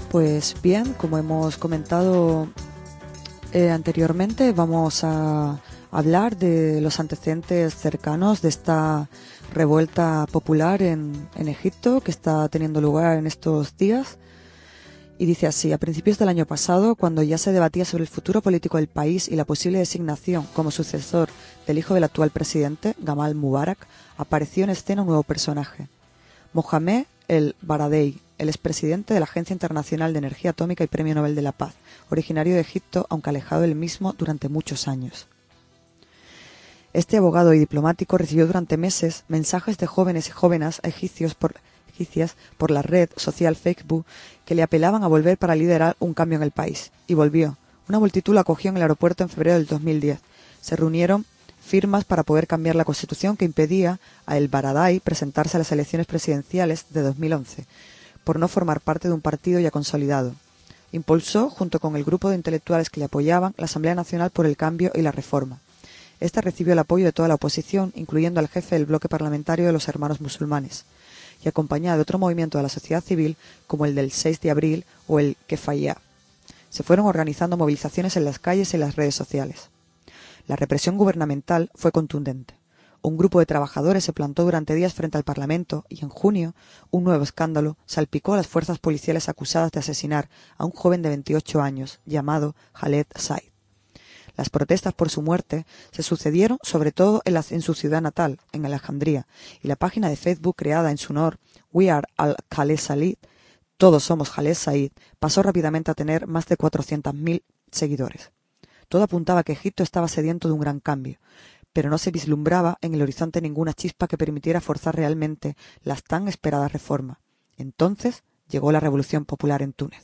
Pues bien, como hemos comentado anteriormente, vamos a hablar de los antecedentes cercanos de esta revuelta popular en Egipto que está teniendo lugar en estos días. Y dice así: a principios del año pasado, cuando ya se debatía sobre el futuro político del país y la posible designación como sucesor del hijo del actual presidente, Gamal Mubarak, apareció en escena un nuevo personaje. Mohamed El Baradei, el expresidente de la Agencia Internacional de Energía Atómica y Premio Nobel de la Paz, originario de Egipto, aunque alejado del mismo durante muchos años. Este abogado y diplomático recibió durante meses mensajes de jóvenes y jóvenes egipcias por la red social Facebook que le apelaban a volver para liderar un cambio en el país. Y volvió. Una multitud lo acogió en el aeropuerto en febrero del 2010. Se reunieron firmas para poder cambiar la constitución que impedía a El Baradei presentarse a las elecciones presidenciales de 2011, por no formar parte de un partido ya consolidado. Impulsó, junto con el grupo de intelectuales que le apoyaban, la Asamblea Nacional por el Cambio y la Reforma. Esta recibió el apoyo de toda la oposición, incluyendo al jefe del bloque parlamentario de los Hermanos Musulmanes, y acompañada de otro movimiento de la sociedad civil como el del 6 de abril o el Kefaya. Se fueron organizando movilizaciones en las calles y en las redes sociales. La represión gubernamental fue contundente. Un grupo de trabajadores se plantó durante días frente al Parlamento y en junio un nuevo escándalo salpicó a las fuerzas policiales acusadas de asesinar a un joven de 28 años llamado Khaled Said. Las protestas por su muerte se sucedieron sobre todo en su ciudad natal, en Alejandría, y la página de Facebook creada en su honor, We Are Al Khaled Said, Todos Somos Khaled Said, pasó rápidamente a tener más de 400.000 seguidores. Todo apuntaba a que Egipto estaba sediento de un gran cambio, pero no se vislumbraba en el horizonte ninguna chispa que permitiera forzar realmente las tan esperadas reformas. Entonces llegó la Revolución Popular en Túnez.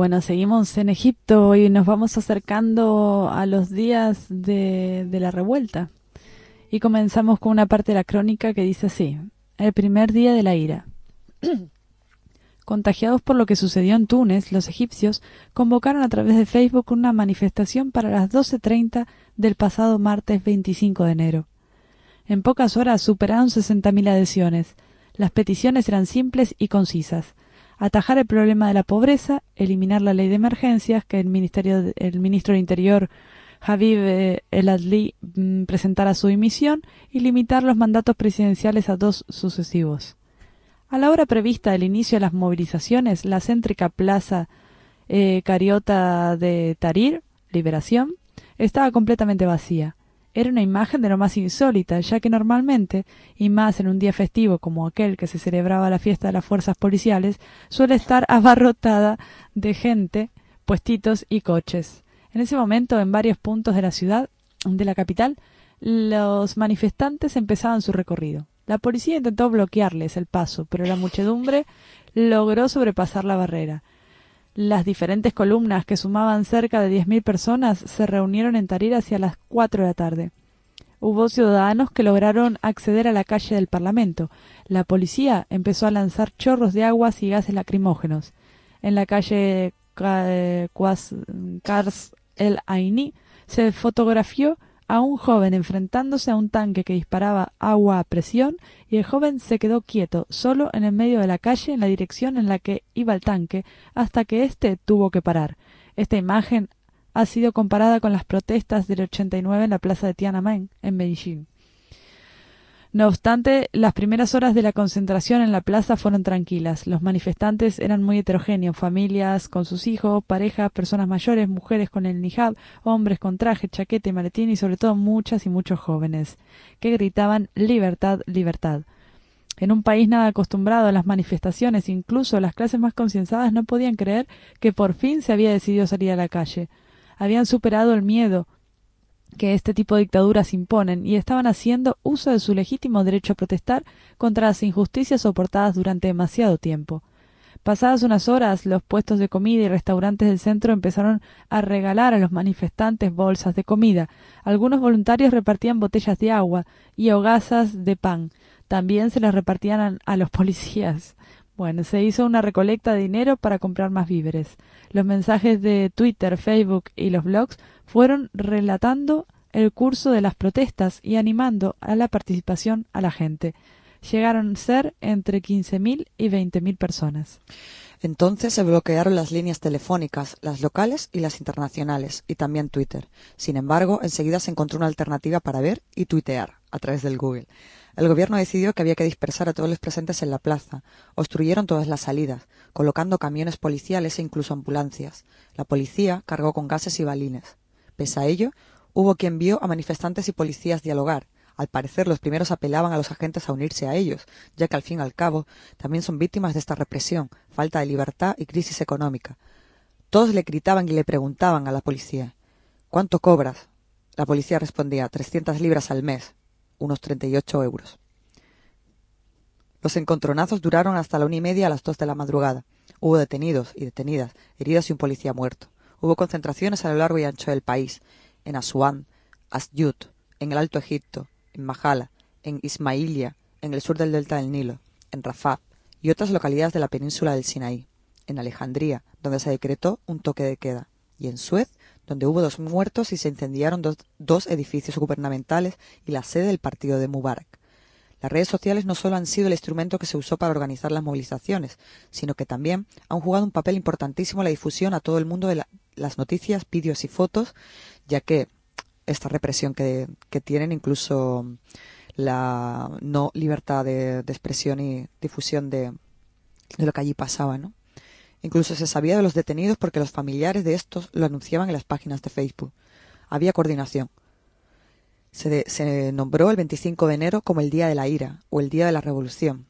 bueno, seguimos en Egipto y nos vamos acercando a los días de la revuelta. Y comenzamos con una parte de la crónica que dice así: el primer día de la ira. Contagiados por lo que sucedió en Túnez, los egipcios convocaron a través de Facebook una manifestación para las 12:30 del pasado martes 25 de enero. En pocas horas superaron 60.000 adhesiones. Las peticiones eran simples y concisas: atajar el problema de la pobreza, eliminar la ley de emergencias que el ministro del Interior Habib el-Adli presentara su dimisión y limitar los mandatos presidenciales a 2 sucesivos. A la hora prevista del inicio de las movilizaciones, la céntrica plaza cariota de Tahrir, Liberación, estaba completamente vacía. Era una imagen de lo más insólita, ya que normalmente, y más en un día festivo como aquel que se celebraba la fiesta de las fuerzas policiales, suele estar abarrotada de gente, puestitos y coches. En ese momento, en varios puntos de la ciudad, de la capital, los manifestantes empezaban su recorrido. La policía intentó bloquearles el paso, pero la muchedumbre logró sobrepasar la barrera. Las diferentes columnas, que sumaban cerca de 10.000 personas, se reunieron en Tahrir hacia las 4 de la tarde. Hubo ciudadanos que lograron acceder a la calle del Parlamento. La policía empezó a lanzar chorros de aguas y gases lacrimógenos. En la calle Qasr el-Aini se fotografió a un joven enfrentándose a un tanque que disparaba agua a presión, y el joven se quedó quieto, solo en el medio de la calle en la dirección en la que iba el tanque, hasta que éste tuvo que parar. Esta imagen ha sido comparada con las protestas del 89 en la plaza de Tiananmen, en Beijing. No obstante, las primeras horas de la concentración en la plaza fueron tranquilas. Los manifestantes eran muy heterogéneos: familias con sus hijos, parejas, personas mayores, mujeres con el niqab, hombres con traje, chaqueta y maletín, y sobre todo muchas y muchos jóvenes, que gritaban «libertad, libertad». En un país nada acostumbrado a las manifestaciones, incluso las clases más concienciadas no podían creer que por fin se había decidido salir a la calle. Habían superado el miedo que este tipo de dictaduras imponen y estaban haciendo uso de su legítimo derecho a protestar contra las injusticias soportadas durante demasiado tiempo. Pasadas unas horas, los puestos de comida y restaurantes del centro empezaron a regalar a los manifestantes bolsas de comida. Algunos voluntarios repartían botellas de agua y hogazas de pan. También se las repartían a los policías. Bueno, se hizo una recolecta de dinero para comprar más víveres. Los mensajes de Twitter, Facebook y los blogs fueron relatando el curso de las protestas y animando a la participación a la gente. Llegaron a ser entre 15.000 y 20.000 personas. Entonces se bloquearon las líneas telefónicas, las locales y las internacionales, y también Twitter. Sin embargo, enseguida se encontró una alternativa para ver y tuitear a través del Google. El gobierno decidió que había que dispersar a todos los presentes en la plaza. Obstruyeron todas las salidas, colocando camiones policiales e incluso ambulancias. La policía cargó con gases y balines. Pese a ello, hubo quien vio a manifestantes y policías dialogar. Al parecer, los primeros apelaban a los agentes a unirse a ellos, ya que al fin y al cabo también son víctimas de esta represión, falta de libertad y crisis económica. Todos le gritaban y le preguntaban a la policía: «¿Cuánto cobras?». La policía respondía: 300 libras al mes, unos 38 euros. Los encontronazos duraron hasta la 1:30 a las 2 de la madrugada. Hubo detenidos y detenidas, heridos y un policía muerto. Hubo concentraciones a lo largo y ancho del país: en Asuán, Asyut, en el Alto Egipto, en Majala, en Ismailia, en el sur del delta del Nilo, en Rafah y otras localidades de la península del Sinaí, en Alejandría, donde se decretó un toque de queda, y en Suez, donde hubo 2 muertos y se incendiaron dos edificios gubernamentales y la sede del partido de Mubarak. Las redes sociales no solo han sido el instrumento que se usó para organizar las movilizaciones, sino que también han jugado un papel importantísimo en la difusión a todo el mundo de las noticias, vídeos y fotos, ya que esta represión que tienen, incluso la no libertad de expresión y difusión de lo que allí pasaba, ¿no? Incluso se sabía de los detenidos porque los familiares de estos lo anunciaban en las páginas de Facebook. Había coordinación. Se nombró el 25 de enero como el Día de la Ira o el Día de la Revolución.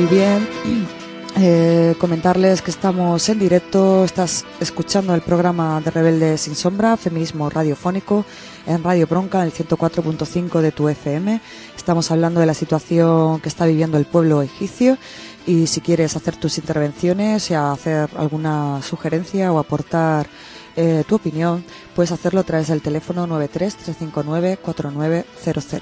bien, comentarles que estamos en directo. Estás escuchando el programa de Rebeldes sin Sombra, Feminismo Radiofónico, en Radio Bronca, en el 104.5 de tu FM. Estamos hablando de la situación que está viviendo el pueblo egipcio, y si quieres hacer tus intervenciones y hacer alguna sugerencia o aportar tu opinión, puedes hacerlo a través del teléfono 93-359-4900.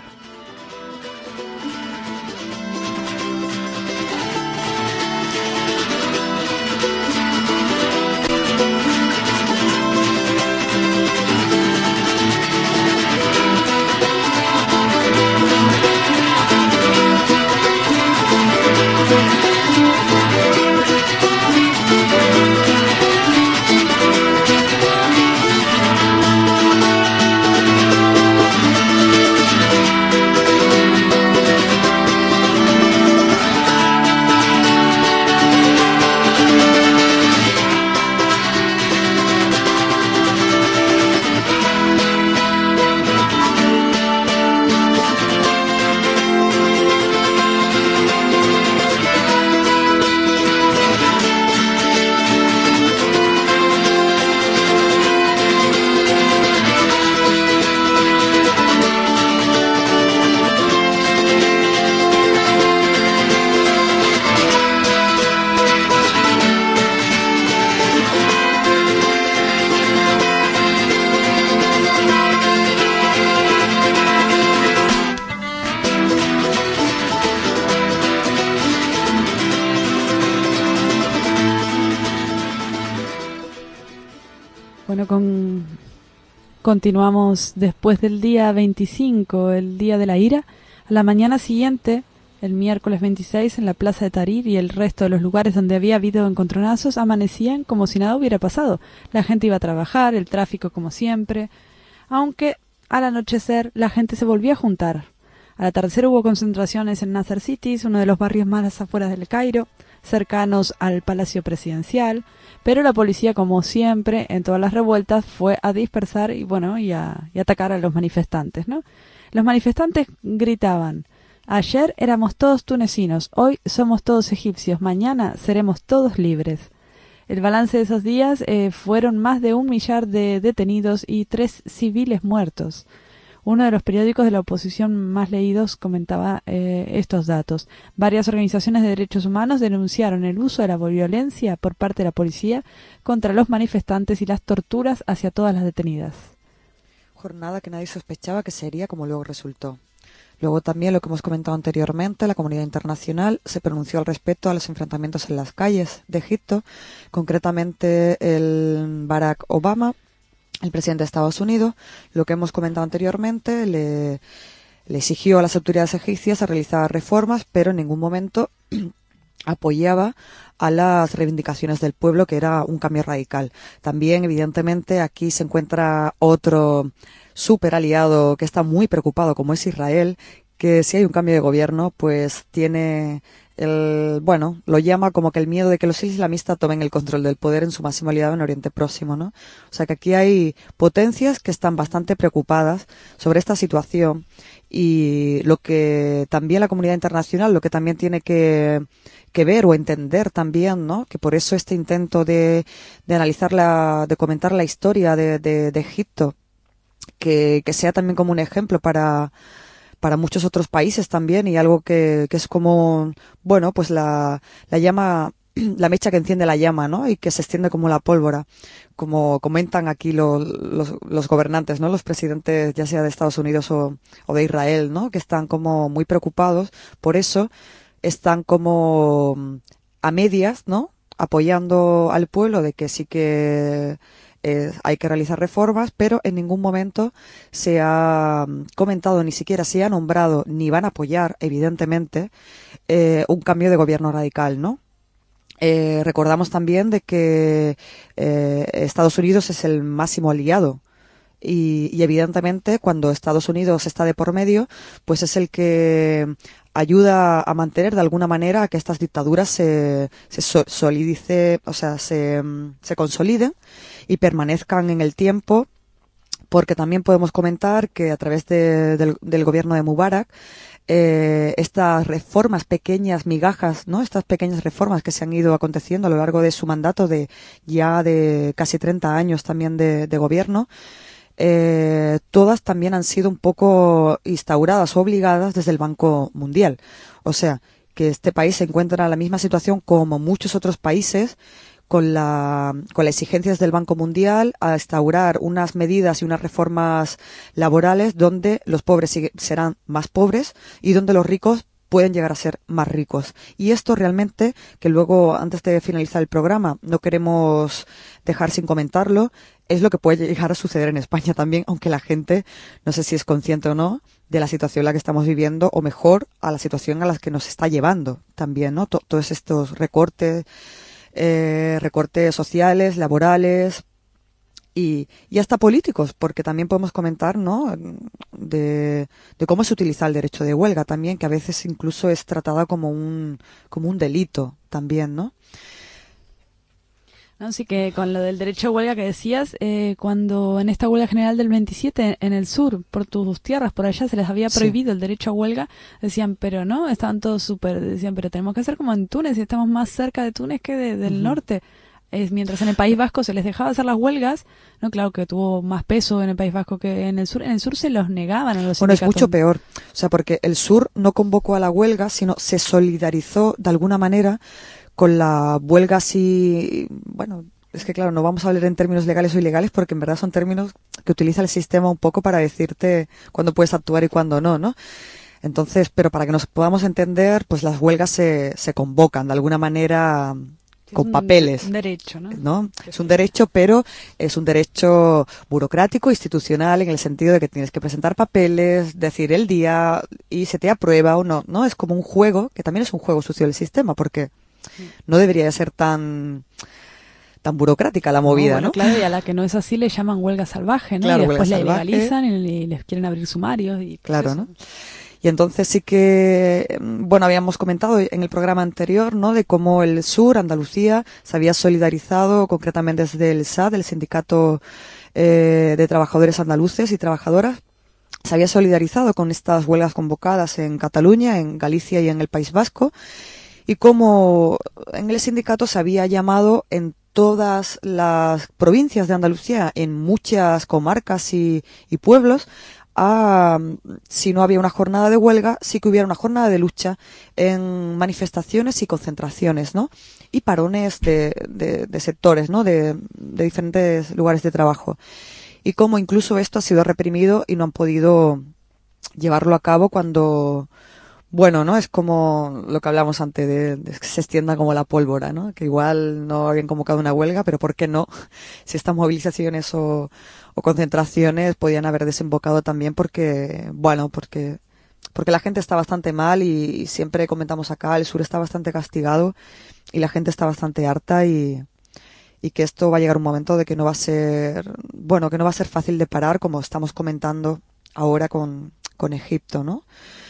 Continuamos después del día 25, el día de la ira. A la mañana siguiente, el miércoles 26, en la plaza de Tahrir y el resto de los lugares donde había habido encontronazos amanecían como si nada hubiera pasado. La gente iba a trabajar, el tráfico como siempre, aunque al anochecer la gente se volvió a juntar. Al atardecer hubo concentraciones en Nasser City, uno de los barrios más afuera del Cairo, cercanos al Palacio Presidencial, pero la policía, como siempre, en todas las revueltas, fue a dispersar y atacar a los manifestantes, ¿no? Los manifestantes gritaban: ayer éramos todos tunecinos, hoy somos todos egipcios, mañana seremos todos libres. El balance de esos días fueron más de 1 millar de detenidos y 3 civiles muertos. Uno de los periódicos de la oposición más leídos comentaba estos datos. Varias organizaciones de derechos humanos denunciaron el uso de la violencia por parte de la policía contra los manifestantes y las torturas hacia todas las detenidas. Jornada que nadie sospechaba que sería como luego resultó. Luego también, lo que hemos comentado anteriormente, la comunidad internacional se pronunció al respecto a los enfrentamientos en las calles de Egipto, concretamente el Barack Obama, el presidente de Estados Unidos, lo que hemos comentado anteriormente, le exigió a las autoridades egipcias a realizar reformas, pero en ningún momento apoyaba a las reivindicaciones del pueblo, que era un cambio radical. También, evidentemente, aquí se encuentra otro súper aliado que está muy preocupado, como es Israel, que si hay un cambio de gobierno, pues tiene lo llama como que el miedo de que los islamistas tomen el control del poder en su máximo aliado en Oriente Próximo, ¿no? O sea que aquí hay potencias que están bastante preocupadas sobre esta situación, y lo que también la comunidad internacional, lo que también tiene que ver o entender también, ¿no? Que por eso este intento de analizar de comentar la historia de Egipto, que sea también como un ejemplo para muchos otros países también, y algo que es como, pues la llama, la mecha que enciende la llama, ¿no? Y que se extiende como la pólvora, como comentan aquí los gobernantes, ¿no? Los presidentes, ya sea de Estados Unidos o de Israel, ¿no? Que están como muy preocupados. Por eso están como a medias, ¿no? Apoyando al pueblo de que sí que hay que realizar reformas, pero en ningún momento se ha comentado, ni siquiera se ha nombrado, ni van a apoyar, evidentemente, un cambio de gobierno radical, ¿no? Recordamos también de que Estados Unidos es el máximo aliado, y evidentemente cuando Estados Unidos está de por medio, pues es el que ayuda a mantener de alguna manera a que estas dictaduras se consoliden y permanezcan en el tiempo, porque también podemos comentar que a través del gobierno de Mubarak, estas reformas, pequeñas migajas, ¿no? Estas pequeñas reformas que se han ido aconteciendo a lo largo de su mandato de casi 30 años también de gobierno, todas también han sido un poco instauradas, obligadas desde el Banco Mundial. O sea, que este país se encuentra en la misma situación como muchos otros países, con las exigencias del Banco Mundial a instaurar unas medidas y unas reformas laborales donde los pobres serán más pobres y donde los ricos pueden llegar a ser más ricos. Y esto realmente, que luego, antes de finalizar el programa, no queremos dejar sin comentarlo, es lo que puede llegar a suceder en España también, aunque la gente, no sé si es consciente o no, de la situación en la que estamos viviendo, o mejor, a la situación a la que nos está llevando también, ¿no? Todos estos recortes sociales, laborales y hasta políticos, porque también podemos comentar, ¿no?, de cómo se utiliza el derecho de huelga también, que a veces incluso es tratada como un delito también, ¿no? Así que con lo del derecho a huelga que decías, cuando en esta huelga general del 27 en el sur, por tus tierras, por allá se les había prohibido el derecho a huelga, decían, pero no, estaban todos decían, pero tenemos que hacer como en Túnez, y estamos más cerca de Túnez que del norte. Mientras en el País Vasco se les dejaba hacer las huelgas, no, claro que tuvo más peso en el País Vasco que en el sur se los negaban a los sindicatos. Bueno, es mucho peor, o sea, porque el sur no convocó a la huelga, sino se solidarizó de alguna manera con la huelga así, bueno, es que claro, no vamos a hablar en términos legales o ilegales porque en verdad son términos que utiliza el sistema un poco para decirte cuándo puedes actuar y cuándo no, ¿no? Entonces, pero para que nos podamos entender, pues las huelgas se convocan de alguna manera con papeles. Un derecho, ¿no? ¿No? Es un derecho, pero es un derecho burocrático, institucional, en el sentido de que tienes que presentar papeles, decir el día y se te aprueba o no, ¿no? Es como un juego, que también es un juego sucio del sistema, porque no debería ser tan burocrática la movida, ¿no? Claro, y a la que no es así le llaman huelga salvaje, ¿no? Claro, y después la salvaje. ilegalizan y les quieren abrir sumarios. Y claro, pues ¿no? Y entonces sí que, bueno, habíamos comentado en el programa anterior, ¿no?, de cómo el sur, Andalucía, se había solidarizado concretamente desde el SAD, el Sindicato de Trabajadores Andaluces y Trabajadoras, se había solidarizado con estas huelgas convocadas en Cataluña, en Galicia y en el País Vasco, y como en el sindicato se había llamado en todas las provincias de Andalucía, en muchas comarcas y pueblos, si no había una jornada de huelga, sí que hubiera una jornada de lucha en manifestaciones y concentraciones, ¿no? Y parones de sectores, ¿no?, de diferentes lugares de trabajo. Y como incluso esto ha sido reprimido y no han podido llevarlo a cabo cuando, bueno, ¿no?, es como lo que hablamos antes de que se extienda como la pólvora, ¿no? Que igual no habían convocado una huelga, pero ¿por qué no? Si estas movilizaciones o concentraciones podían haber desembocado también porque la gente está bastante mal y siempre comentamos acá, el sur está bastante castigado y la gente está bastante harta y que esto va a llegar un momento de que no va a ser, bueno, que no va a ser fácil de parar, como estamos comentando ahora con Egipto, ¿no?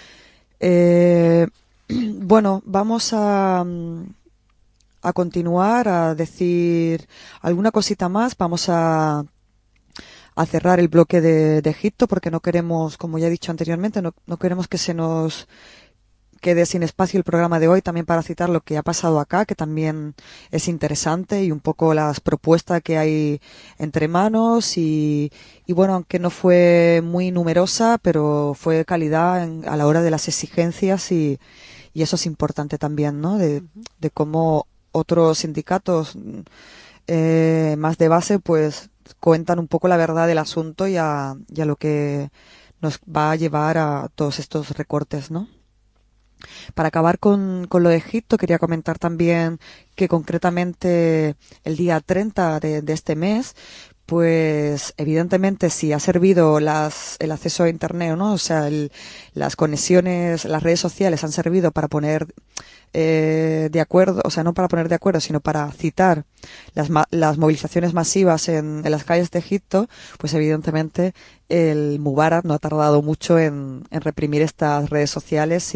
Bueno, vamos a continuar a decir alguna cosita más. Vamos a cerrar el bloque de Egipto porque no queremos, como ya he dicho anteriormente, no queremos que se nos quede sin espacio el programa de hoy también para citar lo que ha pasado acá, que también es interesante, y un poco las propuestas que hay entre manos y bueno, aunque no fue muy numerosa, pero fue calidad a la hora de las exigencias y eso es importante también, ¿no? De cómo otros sindicatos más de base pues cuentan un poco la verdad del asunto y a lo que nos va a llevar a todos estos recortes, ¿no? Para acabar con lo de Egipto, quería comentar también que concretamente el día 30 de este mes, pues evidentemente si ha servido el acceso a Internet, ¿no? O sea, las conexiones, las redes sociales han servido para poner de acuerdo, o sea, no para poner de acuerdo, sino para citar las movilizaciones masivas en las calles de Egipto, pues evidentemente el Mubarak no ha tardado mucho en reprimir estas redes sociales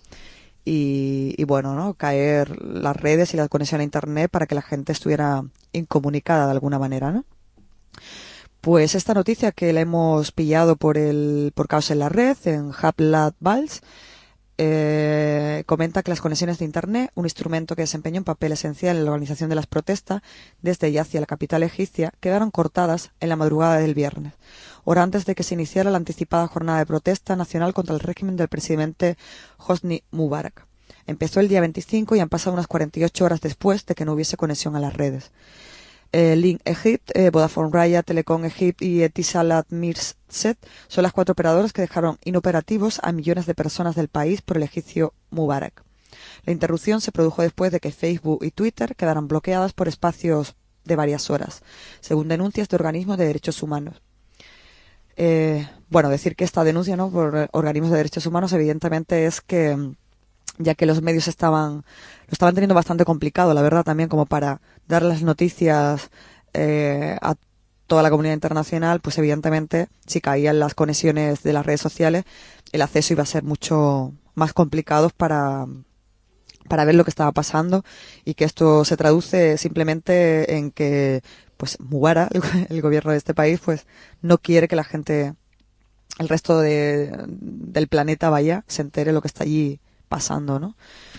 y bueno, ¿no?, caer las redes y la conexión a Internet para que la gente estuviera incomunicada de alguna manera, ¿no? Pues esta noticia que la hemos pillado por Caos en la Red, en Hablat Vals, comenta que las conexiones de Internet, un instrumento que desempeña un papel esencial en la organización de las protestas desde y hacia la capital egipcia, quedaron cortadas en la madrugada del viernes, hora antes de que se iniciara la anticipada jornada de protesta nacional contra el régimen del presidente Hosni Mubarak. Empezó el día 25 y han pasado unas 48 horas después de que no hubiese conexión a las redes. Link Egypt, Vodafone Raya, Telecom Egypt y Etisalat Mirset son las 4 operadoras que dejaron inoperativos a millones de personas del país por el egipcio Mubarak. La interrupción se produjo después de que Facebook y Twitter quedaran bloqueadas por espacios de varias horas, según denuncias de organismos de derechos humanos. Decir que esta denuncia, ¿no?, por organismos de derechos humanos evidentemente es que, ya que los medios lo estaban teniendo bastante complicado, la verdad, también como para dar las noticias a toda la comunidad internacional, pues evidentemente si caían las conexiones de las redes sociales, el acceso iba a ser mucho más complicado para ver lo que estaba pasando, y que esto se traduce simplemente en que pues Mubarak, el gobierno de este país, pues no quiere que la gente, el resto del planeta se entere lo que está allí pasando, ¿no?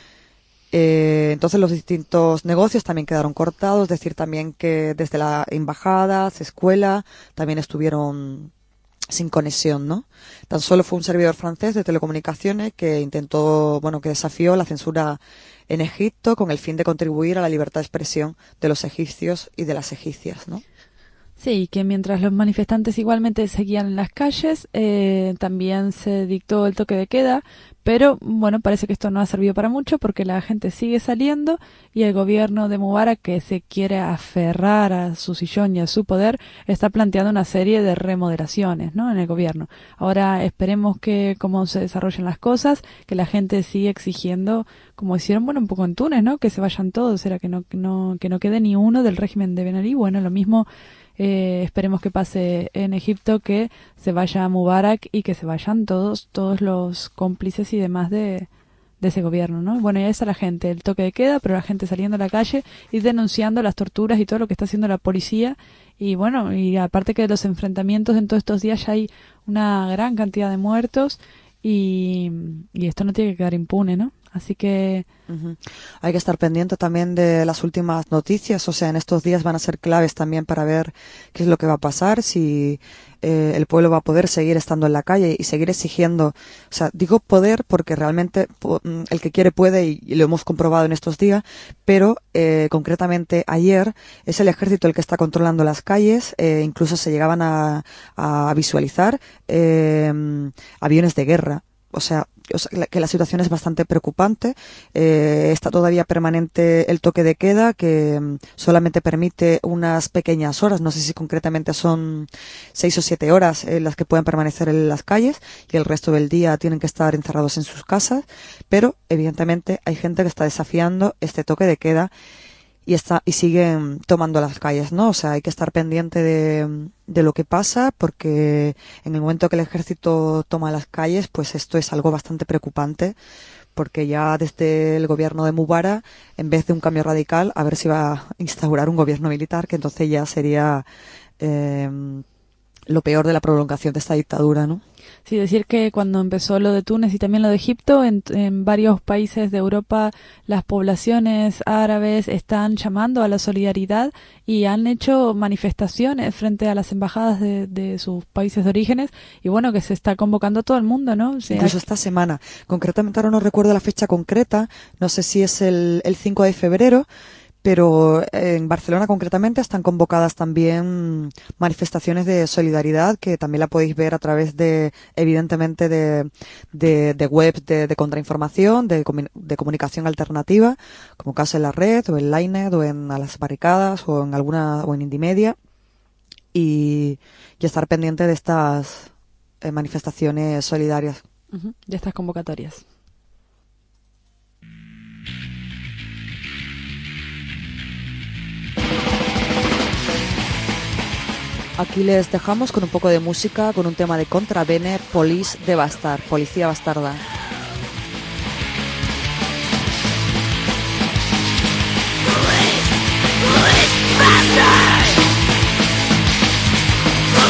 Entonces los distintos negocios también quedaron cortados, es decir, también que desde la embajada, escuela, también estuvieron sin conexión, ¿no? Tan solo fue un servidor francés de telecomunicaciones que intentó, que desafió la censura en Egipto con el fin de contribuir a la libertad de expresión de los egipcios y de las egipcias, ¿no? Sí, que mientras los manifestantes igualmente seguían en las calles, también se dictó el toque de queda, pero parece que esto no ha servido para mucho porque la gente sigue saliendo y el gobierno de Mubarak, que se quiere aferrar a su sillón y a su poder, está planteando una serie de remodelaciones, ¿no?, en el gobierno. Ahora esperemos que cómo se desarrollen las cosas, que la gente siga exigiendo, como hicieron, un poco en Túnez, ¿no?, que se vayan todos, era que no quede ni uno del régimen de Ben Ali. Lo mismo esperemos que pase en Egipto, que se vaya Mubarak y que se vayan todos los cómplices y demás de ese gobierno, ¿no? Y esa es la gente, el toque de queda, pero la gente saliendo a la calle y denunciando las torturas y todo lo que está haciendo la policía. Y y aparte que de los enfrentamientos en todos estos días ya hay una gran cantidad de muertos y esto no tiene que quedar impune, ¿no? Así que hay que estar pendiente también de las últimas noticias, o sea, en estos días van a ser claves también para ver qué es lo que va a pasar, si el pueblo va a poder seguir estando en la calle y seguir exigiendo, o sea, digo poder porque realmente el que quiere puede, y lo hemos comprobado en estos días, pero concretamente ayer es el ejército el que está controlando las calles, incluso se llegaban a visualizar aviones de guerra. O sea, que la situación es bastante preocupante. Está todavía permanente el toque de queda, que solamente permite unas pequeñas horas, no sé si concretamente son 6 o 7 horas las que pueden permanecer en las calles, y el resto del día tienen que estar encerrados en sus casas, pero evidentemente hay gente que está desafiando este toque de queda y siguen tomando las calles, ¿no? O sea, hay que estar pendiente de lo que pasa, porque en el momento que el ejército toma las calles, pues esto es algo bastante preocupante, porque ya desde el gobierno de Mubarak, en vez de un cambio radical, a ver si va a instaurar un gobierno militar, que entonces ya sería lo peor de la prolongación de esta dictadura, ¿no? Sí, decir que cuando empezó lo de Túnez y también lo de Egipto, en varios países de Europa las poblaciones árabes están llamando a la solidaridad y han hecho manifestaciones frente a las embajadas de sus países de orígenes, y que se está convocando a todo el mundo, ¿no? O sea, incluso esta semana, concretamente ahora no recuerdo la fecha concreta, no sé si es el 5 de febrero, pero en Barcelona concretamente están convocadas también manifestaciones de solidaridad, que también la podéis ver a través evidentemente de webs de contrainformación, de comunicación alternativa, como Caos en la Red, o en Linet, o en A las Barricadas, o en Indymedia, y estar pendiente de estas manifestaciones solidarias. De estas convocatorias. Aquí les dejamos con un poco de música, con un tema de Contrabene, Police de Bastard, Policía Bastarda. Police Bastard!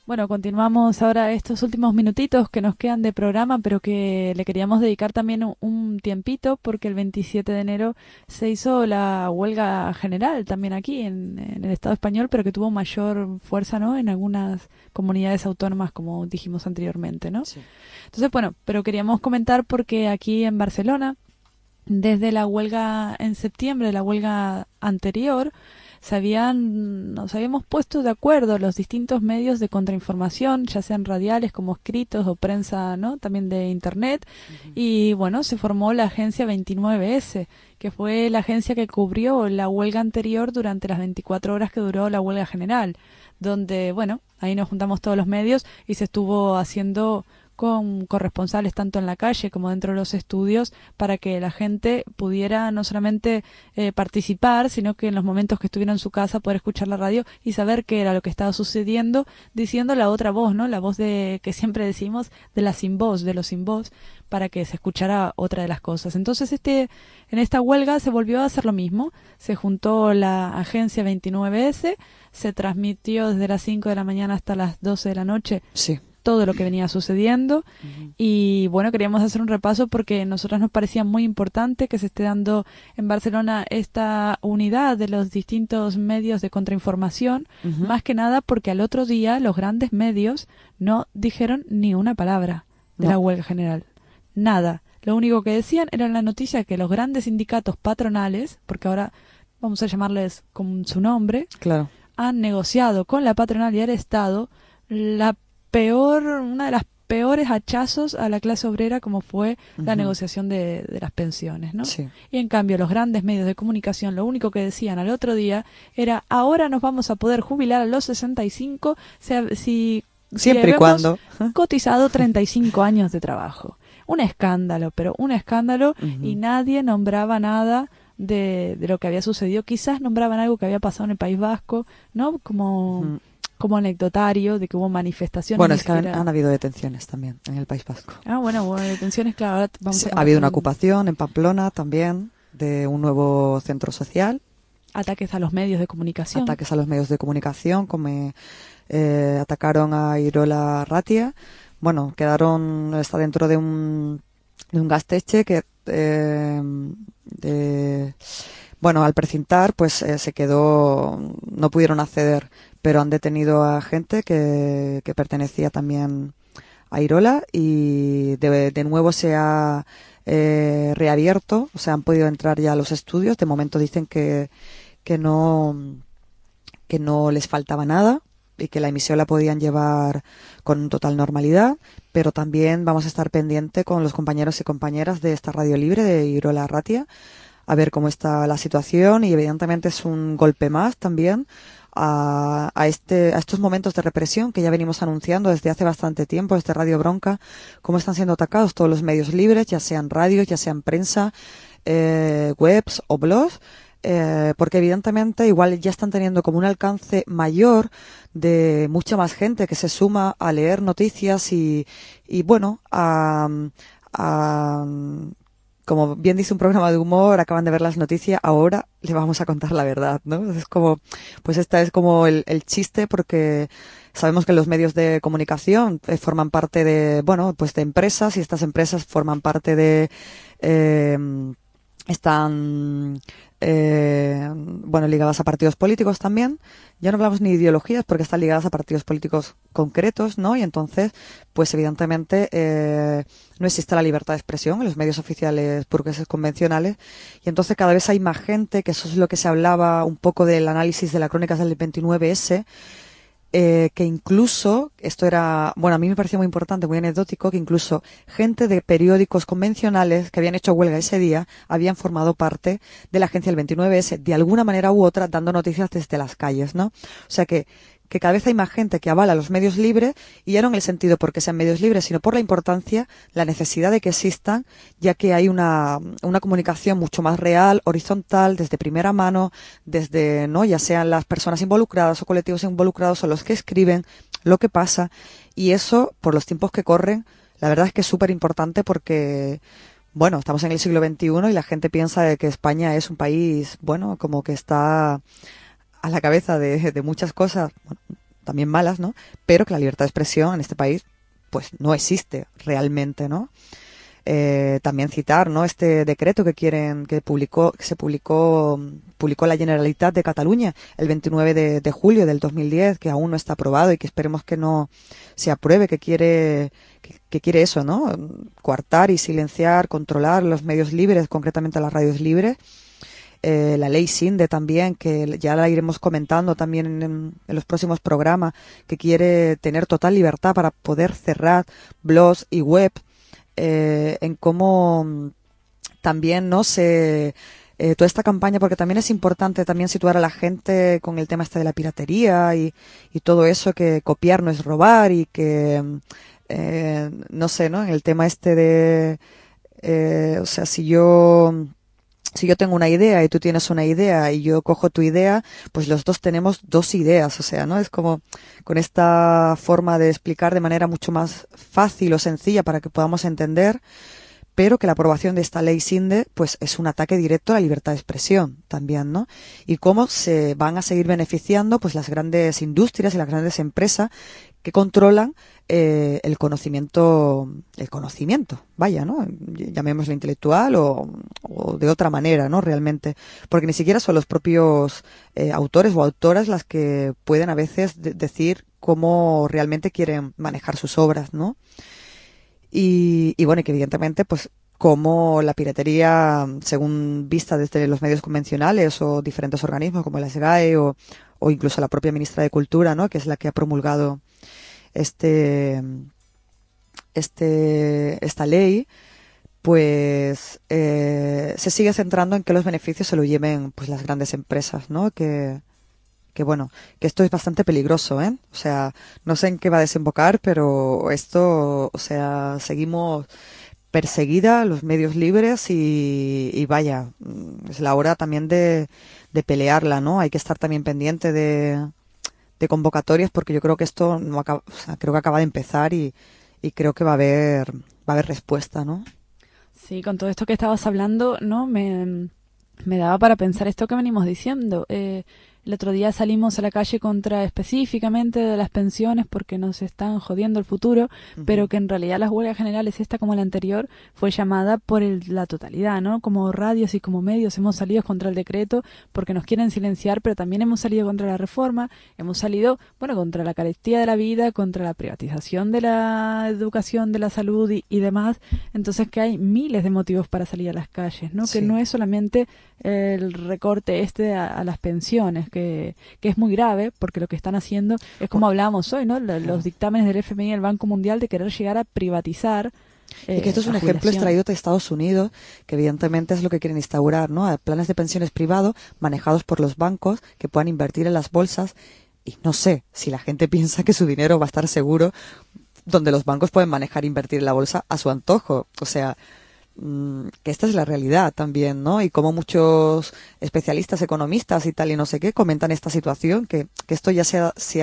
Bueno, continuamos ahora estos últimos minutitos que nos quedan de programa, pero que le queríamos dedicar también un tiempito porque el 27 de enero se hizo la huelga general también aquí en el Estado español, pero que tuvo mayor fuerza, ¿no? En algunas comunidades autónomas, como dijimos anteriormente, ¿no? Sí. Entonces, bueno, pero queríamos comentar porque aquí en Barcelona, desde la huelga en septiembre, la huelga anterior, nos habíamos puesto de acuerdo los distintos medios de contrainformación, ya sean radiales como escritos o prensa, ¿no? También de internet. Y bueno, se formó la agencia 29S, que fue la agencia que cubrió la huelga anterior durante las 24 horas que duró la huelga general, donde, bueno, ahí nos juntamos todos los medios y se estuvo haciendo con corresponsales tanto en la calle como dentro de los estudios para que la gente pudiera no solamente participar, sino que en los momentos que estuviera en su casa poder escuchar la radio y saber qué era lo que estaba sucediendo, diciendo la otra voz, ¿no? La voz de que siempre decimos de la sin voz, de los sin voz, para que se escuchara otra de las cosas. Entonces en esta huelga se volvió a hacer lo mismo, se juntó la agencia 29S, se transmitió desde las 5 de la mañana hasta las 12 de la noche. Sí. Todo lo que venía sucediendo y bueno, queríamos hacer un repaso porque a nosotras nos parecía muy importante que se esté dando en Barcelona esta unidad de los distintos medios de contrainformación, más que nada porque al otro día los grandes medios no dijeron ni una palabra de la huelga general, nada. Lo único que decían era la noticia que los grandes sindicatos patronales, porque ahora vamos a llamarles con su nombre, Claro. han negociado con la patronal y el Estado una de las peores hachazos a la clase obrera como fue la negociación de las pensiones, ¿no? Sí. Y en cambio los grandes medios de comunicación lo único que decían al otro día era ahora nos vamos a poder jubilar a los 65 si Siempre y cuando cotizado 35 años de trabajo. Un escándalo, pero un escándalo y nadie nombraba nada de lo que había sucedido. Quizás nombraban algo que había pasado en el País Vasco, ¿no? Como anecdotario de que hubo manifestaciones. Bueno, es que han habido detenciones también en el País Vasco. Ah, bueno, detenciones, claro. Ahora Sí, ha habido una ocupación en Pamplona también de un nuevo centro social. Ataques a los medios de comunicación. Ataques a los medios de comunicación, como atacaron a Irola Ratia. Bueno, está dentro de un gasteche que bueno, al precintar pues se quedó, no pudieron acceder, pero han detenido a gente que pertenecía también a Irola y de nuevo se ha reabierto, o sea, han podido entrar ya a los estudios. De momento dicen que no les faltaba nada y que la emisión la podían llevar con total normalidad, pero también vamos a estar pendiente con los compañeros y compañeras de esta radio libre de Irola Ratia a ver cómo está la situación, y evidentemente es un golpe más también a estos momentos de represión que ya venimos anunciando desde hace bastante tiempo desde Radio Bronca, cómo están siendo atacados todos los medios libres, ya sean radios, ya sean prensa, webs o blogs, porque evidentemente igual ya están teniendo como un alcance mayor de mucha más gente que se suma a leer noticias y bueno, como bien dice un programa de humor, acaban de ver las noticias, ahora le vamos a contar la verdad, ¿no? Es como, pues esta es como el chiste, porque sabemos que los medios de comunicación forman parte de, bueno, pues de empresas, y estas empresas forman parte de, están bueno, ligadas a partidos políticos también. Ya no hablamos ni de ideologías porque están ligadas a partidos políticos concretos, ¿no? Y entonces, pues evidentemente no existe la libertad de expresión en los medios oficiales burgueses convencionales, y entonces cada vez hay más gente, que eso es lo que se hablaba un poco del análisis de las crónicas del 29S, que incluso, esto era, bueno, a mí me pareció muy importante, muy anecdótico, que incluso gente de periódicos convencionales que habían hecho huelga ese día habían formado parte de la agencia del 29S, de alguna manera u otra, dando noticias desde las calles, ¿no? O sea que cada vez hay más gente que avala los medios libres, y ya no en el sentido porque sean medios libres, sino por la importancia, la necesidad de que existan, ya que hay una comunicación mucho más real, horizontal, desde primera mano, desde, ¿no?, ya sean las personas involucradas o colectivos involucrados o los que escriben lo que pasa, y eso, por los tiempos que corren, la verdad es que es súper importante porque, bueno, estamos en el siglo XXI y la gente piensa de que España es un país, bueno, como que está a la cabeza de muchas cosas. Bueno, también malas, ¿no? Pero que la libertad de expresión en este país pues no existe realmente, ¿no? También citar, ¿no?, este decreto que publicó la Generalitat de Cataluña el 29 de julio del 2010, que aún no está aprobado y que esperemos que no se apruebe, que quiere eso, ¿no?, coartar y silenciar, controlar los medios libres, concretamente las radios libres. La ley Sinde también, que ya la iremos comentando también en los próximos programas, que quiere tener total libertad para poder cerrar blogs y web, en cómo también no se toda esta campaña, porque también es importante también situar a la gente con el tema este de la piratería y todo eso, que copiar no es robar, y que no sé, ¿no?, en el tema este de o sea, si yo tengo una idea y tú tienes una idea y yo cojo tu idea, pues los dos tenemos dos ideas, o sea, ¿no? Es como con esta forma de explicar de manera mucho más fácil o sencilla para que podamos entender, pero que la aprobación de esta ley Sinde pues es un ataque directo a la libertad de expresión también, ¿no? Y cómo se van a seguir beneficiando pues las grandes industrias y las grandes empresas que controlan el conocimiento, vaya, ¿no?, llamémoslo intelectual o de otra manera, ¿no?, realmente, porque ni siquiera son los propios autores o autoras las que pueden a veces decir cómo realmente quieren manejar sus obras, ¿no? Y bueno, y que evidentemente pues como la piratería, según vista desde los medios convencionales o diferentes organismos como la SGAE o incluso la propia ministra de Cultura, ¿no?, que es la que ha promulgado esta ley, pues se sigue centrando en que los beneficios se lo lleven pues las grandes empresas, ¿no? Que bueno, que esto es bastante peligroso, ¿eh? O sea, no sé en qué va a desembocar, pero esto, o sea, seguimos perseguida los medios libres y vaya, es la hora también de pelearla, ¿no? Hay que estar también pendiente de convocatorias, porque yo creo que esto no acaba, o sea, creo que acaba de empezar y creo que va a haber respuesta, ¿no? Sí, con todo esto que estabas hablando, ¿no? Me daba para pensar esto que venimos diciendo. El otro día salimos a la calle contra específicamente de las pensiones porque nos están jodiendo el futuro, pero que en realidad las huelgas generales, esta como la anterior, fue llamada por la totalidad, ¿no? Como radios y como medios hemos salido contra el decreto porque nos quieren silenciar, pero también hemos salido contra la reforma, hemos salido, bueno, contra la carestía de la vida, contra la privatización de la educación, de la salud y demás. Entonces que hay miles de motivos para salir a las calles, ¿no? Sí. Que no es solamente el recorte a las pensiones, que es muy grave, porque lo que están haciendo es como hablábamos hoy, ¿no? Los dictámenes del FMI y el Banco Mundial de querer llegar a privatizar. Y que esto es un ejemplo extraído de Estados Unidos, que evidentemente es lo que quieren instaurar, ¿no? Planes de pensiones privados manejados por los bancos que puedan invertir en las bolsas, y no sé si la gente piensa que su dinero va a estar seguro donde los bancos pueden manejar e invertir en la bolsa a su antojo. O sea, que esta es la realidad también, ¿no? Y como muchos especialistas, economistas y tal y no sé qué comentan esta situación, que esto ya se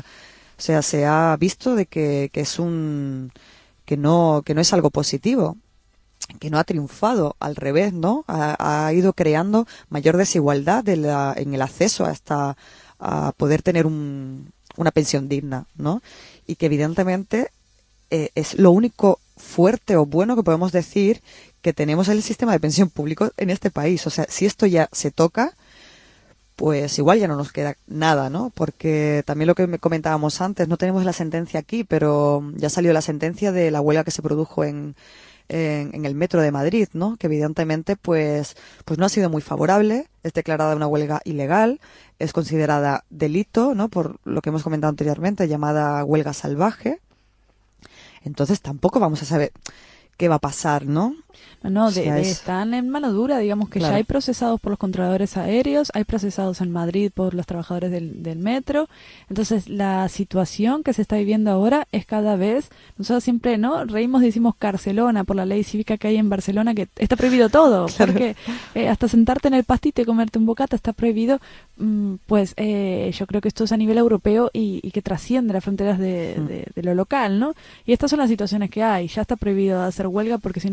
ha visto de que es que no es algo positivo, que no ha triunfado, al revés, ¿no? Ha ido creando mayor desigualdad en el acceso a poder tener una pensión digna, ¿no? Y que evidentemente es lo único fuerte o bueno que podemos decir que tenemos el sistema de pensión público en este país. O sea, si esto ya se toca, pues igual ya no nos queda nada, ¿no? Porque también lo que comentábamos antes, no tenemos la sentencia aquí, pero ya salió la sentencia de la huelga que se produjo en el metro de Madrid, ¿no? Que evidentemente pues no ha sido muy favorable, es declarada una huelga ilegal, es considerada delito, ¿no? Por lo que hemos comentado anteriormente, llamada huelga salvaje. Entonces tampoco vamos a saber qué va a pasar, ¿no? No, están en mano dura, digamos que claro. Ya hay procesados por los controladores aéreos, hay procesados en Madrid por los trabajadores del metro. Entonces la situación que se está viviendo ahora es cada vez, nosotros siempre, ¿no? Reímos y decimos Carcelona por la ley cívica que hay en Barcelona, que está prohibido todo, claro. Porque hasta sentarte en el pastito y comerte un bocata está prohibido. Pues yo creo que esto es a nivel europeo y que trasciende las fronteras de lo local, ¿no? Y estas son las situaciones que hay. Ya está prohibido hacer huelga porque si no pedís permiso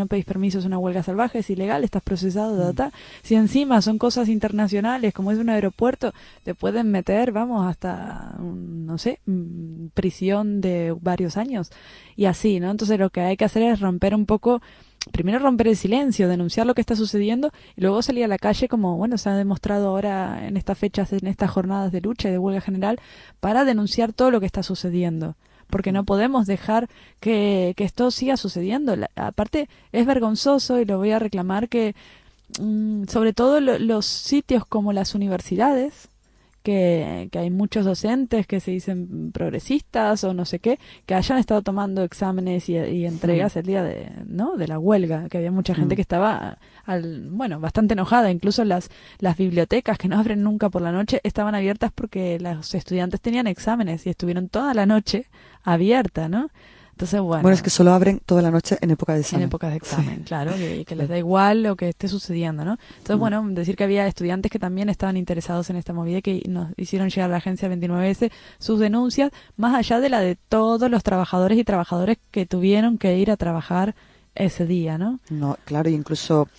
permiso, es una huelga salvaje, es ilegal, estás procesado, Si encima son cosas internacionales, como es un aeropuerto, te pueden meter, vamos, hasta, no sé, prisión de varios años. Y así, ¿no? Entonces lo que hay que hacer es romper un poco, primero romper el silencio, denunciar lo que está sucediendo y luego salir a la calle como, bueno, se ha demostrado ahora en estas fechas, en estas jornadas de lucha y de huelga general, para denunciar todo lo que está sucediendo. Porque no podemos dejar que esto siga sucediendo. Aparte, es vergonzoso y lo voy a reclamar que, sobre todo los sitios como las universidades, que hay muchos docentes que se dicen progresistas o no sé qué, que hayan estado tomando exámenes y entregas el día de la huelga, que había mucha gente que estaba bastante enojada. Incluso las bibliotecas, que no abren nunca por la noche, estaban abiertas porque los estudiantes tenían exámenes y estuvieron toda la noche abiertas, ¿no? Entonces, bueno, es que solo abren toda la noche en época de examen. En épocas de examen, claro, que les da igual lo que esté sucediendo, ¿no? Entonces, bueno, decir que había estudiantes que también estaban interesados en esta movida y que nos hicieron llegar a la agencia 29S sus denuncias, más allá de la de todos los trabajadores y trabajadoras que tuvieron que ir a trabajar ese día, ¿no? No, claro, incluso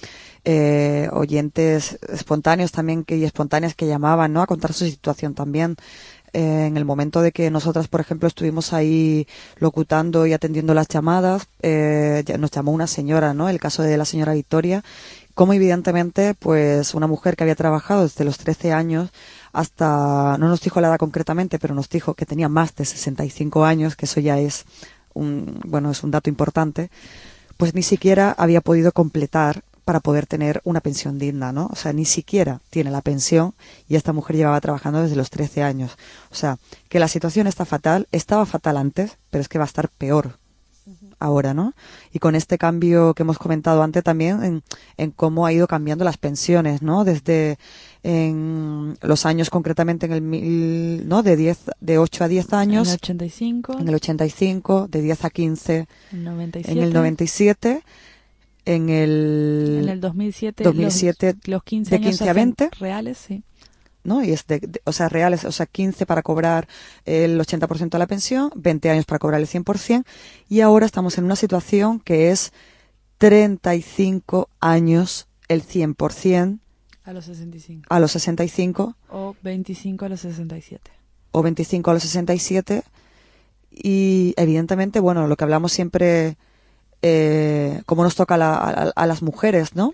oyentes espontáneos también y espontáneas que llamaban, ¿no?, a contar su situación también. En el momento de que nosotras, por ejemplo, estuvimos ahí locutando y atendiendo las llamadas, nos llamó una señora, ¿no? El caso de la señora Victoria, como evidentemente, pues una mujer que había trabajado desde los 13 años hasta, no nos dijo la edad concretamente, pero nos dijo que tenía más de 65 años, que eso ya es es un dato importante, pues ni siquiera había podido completar para poder tener una pensión digna, ¿no? O sea, ni siquiera tiene la pensión y esta mujer llevaba trabajando desde los 13 años. O sea, que la situación está fatal, estaba fatal antes, pero es que va a estar peor ahora, ¿no? Y con este cambio que hemos comentado antes también en cómo ha ido cambiando las pensiones, ¿no? Desde en los años concretamente de 8 a 10 años. En el 85. En el 85, de 10 a 15. En el 97. En el 2007 los 15 de años 15 a 20 reales, sí. ¿No? Y es reales, 15 para cobrar el 80% de la pensión, 20 años para cobrar el 100%, y ahora estamos en una situación que es 35 años el 100%. A los 65. A los 65. O 25 a los 67. O 25 a los 67. Y evidentemente, bueno, lo que hablamos siempre, cómo nos toca a las mujeres, ¿no?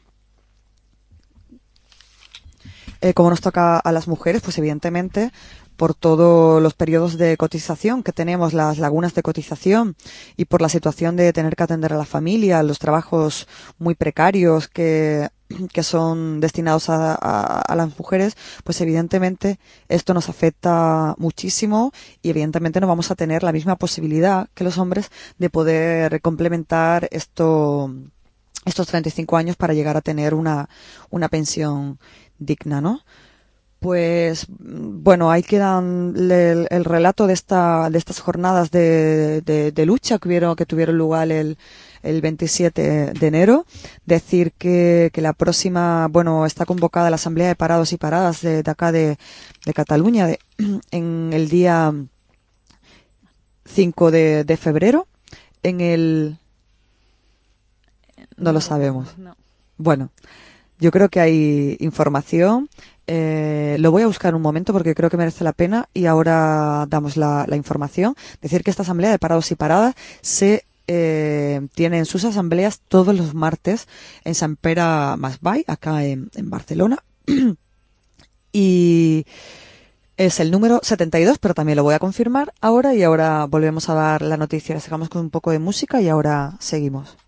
Como nos toca a las mujeres, pues evidentemente por todos los periodos de cotización que tenemos, las lagunas de cotización, y por la situación de tener que atender a la familia, los trabajos muy precarios que son destinados a las mujeres, pues evidentemente esto nos afecta muchísimo y evidentemente no vamos a tener la misma posibilidad que los hombres de poder complementar estos 35 años para llegar a tener una pensión digna, ¿no? Pues bueno, ahí queda el relato de estas jornadas de lucha que tuvieron lugar el 27 de enero. Decir que la próxima, está convocada la Asamblea de Parados y Paradas de acá de Cataluña en el día 5 de febrero no lo sabemos. No. Bueno, yo creo que hay información. Lo voy a buscar un momento porque creo que merece la pena y ahora damos la información. Decir que esta Asamblea de Parados y Paradas tiene en sus asambleas todos los martes en Sant Pere Mas Vall, acá en Barcelona. Y es el número 72, pero también lo voy a confirmar ahora y ahora volvemos a dar la noticia. Sacamos con un poco de música y ahora seguimos.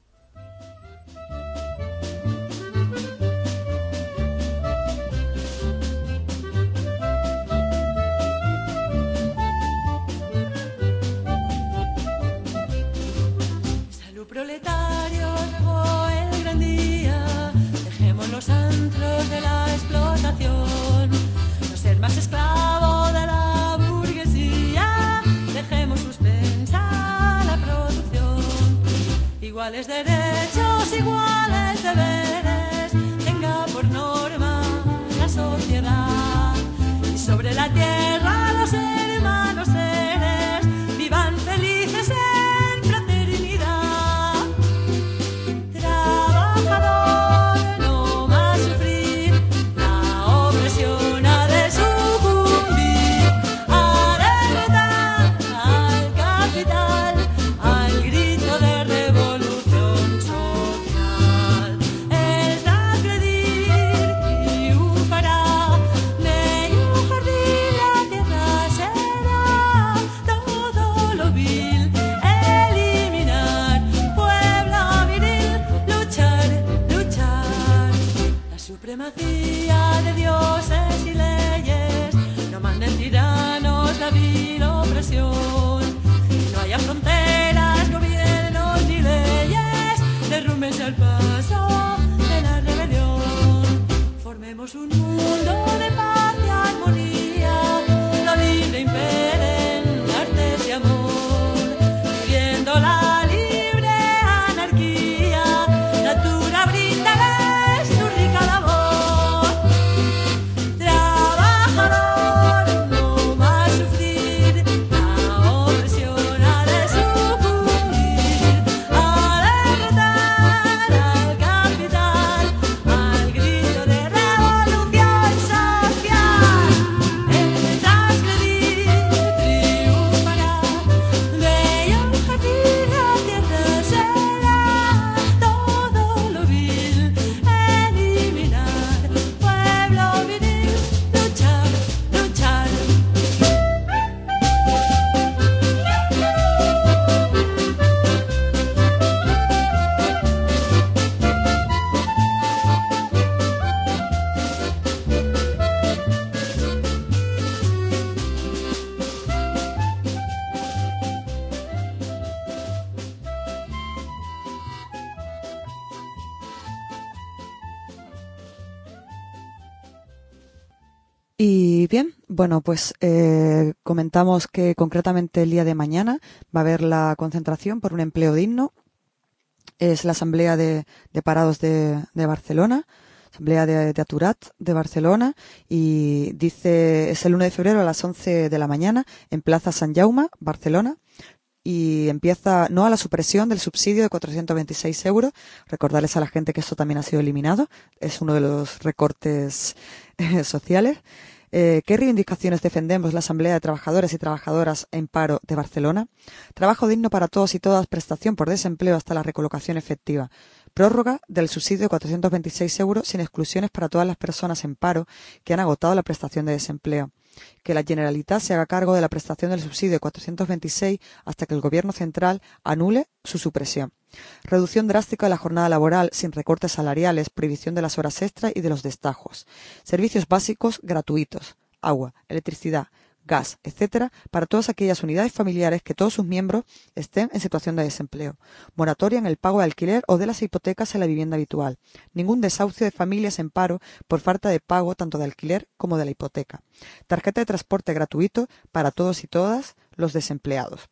Proletarios, llegó el gran día, dejemos los antros de la explotación, no ser más esclavo de la burguesía, dejemos suspensa la producción, iguales derechos, iguales deberes, tenga por norma la sociedad, y sobre la tierra los hermanos seres vivan felices en fraternidad. al paso de la rebelión. Formemos un mundo de paz y armonía, lo libre impere en artes y amor, viviendo la libre anarquía, natura brindará su rica labor. Trabajador, no más sufrir, la opresión ha de sucumbir, a derrotar al capital, al grito de revolución social. El transgredir triunfará, bello jardín la tierra será, todo lo vil eliminar, pueblo viril, luchar, luchar. Y bien, bueno, pues comentamos que concretamente el día de mañana va a haber la concentración por un empleo digno. Es la Asamblea de Parados de Barcelona, Asamblea de Aturat de Barcelona, y dice, es el 1 de febrero a las 11 de la mañana en Plaza Sant Jaume, Barcelona. Y empieza no a la supresión del subsidio de 426 euros. Recordarles a la gente que esto también ha sido eliminado. Es uno de los recortes sociales. ¿Qué reivindicaciones defendemos la Asamblea de Trabajadores y Trabajadoras en Paro de Barcelona? Trabajo digno para todos y todas, prestación por desempleo hasta la recolocación efectiva. Prórroga del subsidio de 426 euros sin exclusiones para todas las personas en paro que han agotado la prestación de desempleo. Que la Generalitat se haga cargo de la prestación del subsidio de 426 hasta que el Gobierno central anule su supresión. Reducción drástica de la jornada laboral sin recortes salariales, prohibición de las horas extra y de los destajos. Servicios básicos gratuitos, agua, electricidad, gas, etcétera, para todas aquellas unidades familiares que todos sus miembros estén en situación de desempleo. Moratoria en el pago de alquiler o de las hipotecas en la vivienda habitual. Ningún desahucio de familias en paro por falta de pago tanto de alquiler como de la hipoteca. Tarjeta de transporte gratuito para todos y todas los desempleados.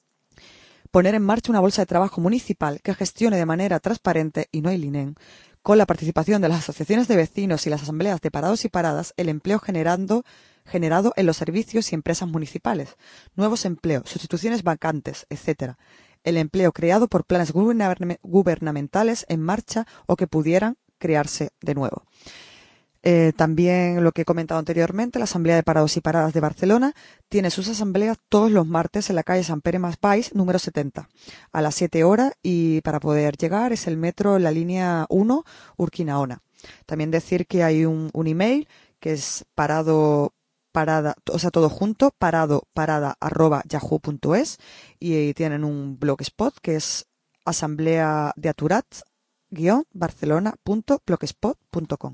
Poner en marcha una bolsa de trabajo municipal que gestione de manera transparente y no hay INEM, con la participación de las asociaciones de vecinos y las asambleas de parados y paradas, el empleo generado en los servicios y empresas municipales, nuevos empleos, sustituciones vacantes, etc. El empleo creado por planes gubernamentales en marcha o que pudieran crearse de nuevo. También lo que he comentado anteriormente, la Asamblea de Parados y Paradas de Barcelona tiene sus asambleas todos los martes en la calle Sant Pere Mas Valls, número 70, a las 7 horas, y para poder llegar es el metro en la línea 1 Urquinaona. También decir que hay un email que es parada, o sea, todo junto, parada@yahoo.es, y tienen un blogspot que es asamblea de aturat-barcelona.blogspot.com.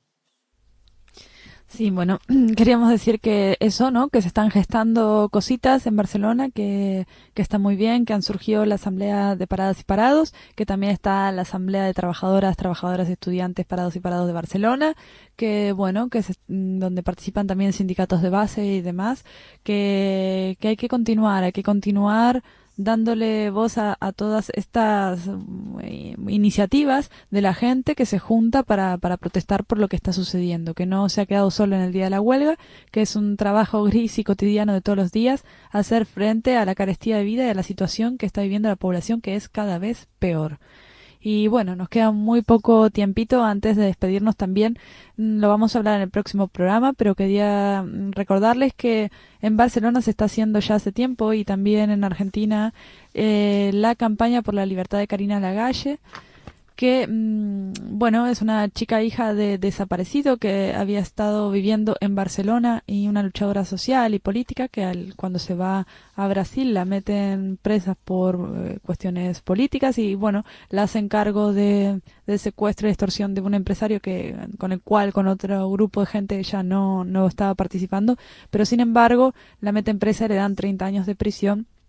Sí, bueno, queríamos decir que eso, ¿no? Que se están gestando cositas en Barcelona que está muy bien, que han surgido la Asamblea de Paradas y Parados, que también está la Asamblea de Trabajadoras y Estudiantes Parados y Parados de Barcelona, que bueno, donde participan también sindicatos de base y demás, que hay que continuar dándole voz a todas estas iniciativas de la gente que se junta para protestar por lo que está sucediendo, que no se ha quedado solo en el día de la huelga, que es un trabajo gris y cotidiano de todos los días, hacer frente a la carestía de vida y a la situación que está viviendo la población, que es cada vez peor. Y bueno, nos queda muy poco tiempito antes de despedirnos también. Lo vamos a hablar en el próximo programa, pero quería recordarles que en Barcelona se está haciendo ya hace tiempo, y también en Argentina, la campaña por la libertad de Karina Lagalle, que, bueno, es una chica hija de desaparecido que había estado viviendo en Barcelona, y una luchadora social y política que cuando se va a Brasil la meten presa por cuestiones políticas, y bueno, la hacen cargo de secuestro y extorsión de un empresario con el cual con otro grupo de gente ella no estaba participando, pero sin embargo la meten presa y le dan 30 años de prisión.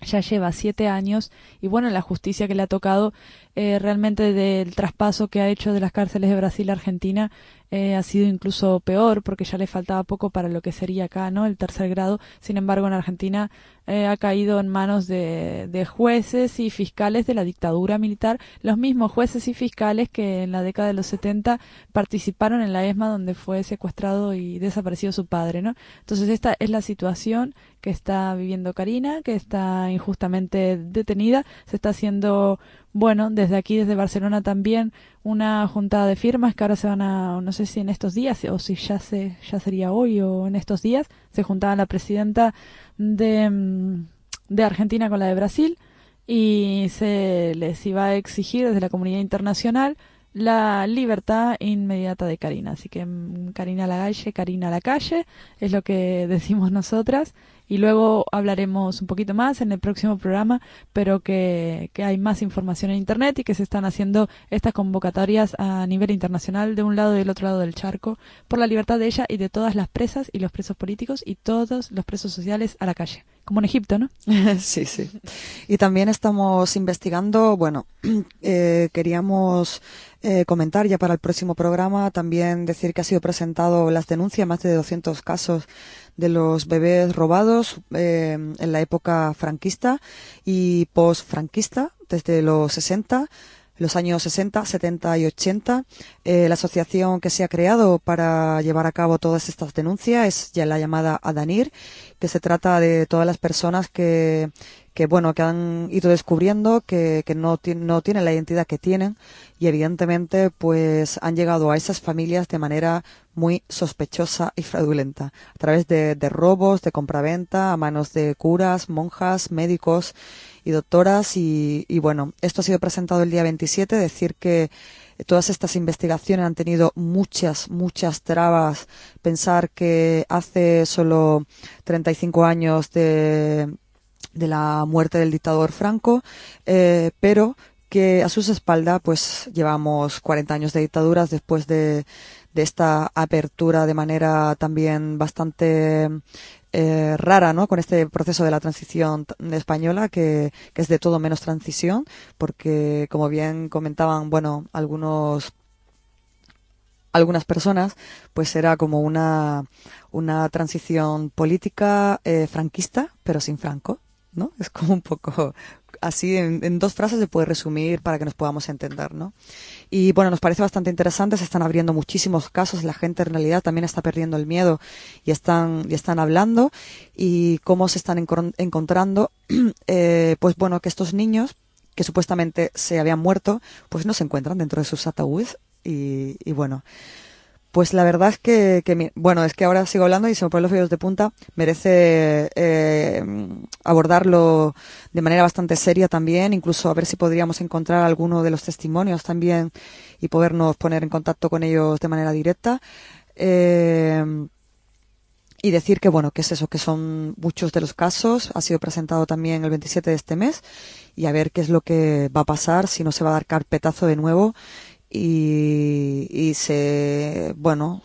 ya lleva 7 años y bueno, la justicia que le ha tocado realmente del traspaso que ha hecho de las cárceles de Brasil a Argentina ha sido incluso peor porque ya le faltaba poco para lo que sería acá, ¿no? El tercer grado. Sin embargo, en Argentina ha caído en manos de jueces y fiscales de la dictadura militar, los mismos jueces y fiscales que en la década de los 70 participaron en la ESMA donde fue secuestrado y desaparecido su padre, ¿no? Entonces esta es la situación que está viviendo Karina, que está injustamente detenida. Se está haciendo, bueno, desde aquí, desde Barcelona también, una juntada de firmas que ahora se van a, no sé si en estos días o si ya sería hoy o en estos días, se juntaba la presidenta de Argentina con la de Brasil y se les iba a exigir desde la comunidad internacional la libertad inmediata de Karina. Así que Karina a la calle, es lo que decimos nosotras. Y luego hablaremos un poquito más en el próximo programa, pero que hay más información en Internet y que se están haciendo estas convocatorias a nivel internacional de un lado y del otro lado del charco por la libertad de ella y de todas las presas y los presos políticos y todos los presos sociales a la calle. Como en Egipto, ¿no? Sí, sí. Y también estamos investigando, bueno, queríamos comentar ya para el próximo programa, también decir que ha sido presentado las denuncias, más de 200 casos de los bebés robados en la época franquista y post-franquista, desde los años 60, 70 y 80. La asociación que se ha creado para llevar a cabo todas estas denuncias es ya la llamada ADANIR, que se trata de todas las personas que han ido descubriendo que no tienen la identidad que tienen y evidentemente pues han llegado a esas familias de manera muy sospechosa y fraudulenta, a través de robos, de compraventa, a manos de curas, monjas, médicos y doctoras y bueno, esto ha sido presentado el día 27, decir que todas estas investigaciones han tenido muchas trabas. Pensar que hace solo 35 años de la muerte del dictador Franco, pero que a sus espaldas pues llevamos 40 años de dictaduras después de esta apertura de manera también bastante rara, ¿no? Con este proceso de la transición española que es de todo menos transición, porque como bien comentaban, bueno, algunas personas, pues era como una transición política franquista, pero sin Franco, ¿no? Es como un poco así, en 2 frases se puede resumir para que nos podamos entender, ¿no? Y bueno, nos parece bastante interesante, se están abriendo muchísimos casos, la gente en realidad también está perdiendo el miedo y están hablando y cómo se están encontrando, pues bueno, que estos niños que supuestamente se habían muerto, pues no se encuentran dentro de sus ataúdes y bueno, pues la verdad es que bueno, es que ahora sigo hablando y se me ponen los vellos de punta. Merece abordarlo de manera bastante seria también, incluso a ver si podríamos encontrar alguno de los testimonios también y podernos poner en contacto con ellos de manera directa. Y decir que bueno, que es eso, que son muchos de los casos, ha sido presentado también el 27 de este mes y a ver qué es lo que va a pasar, si no se va a dar carpetazo de nuevo y se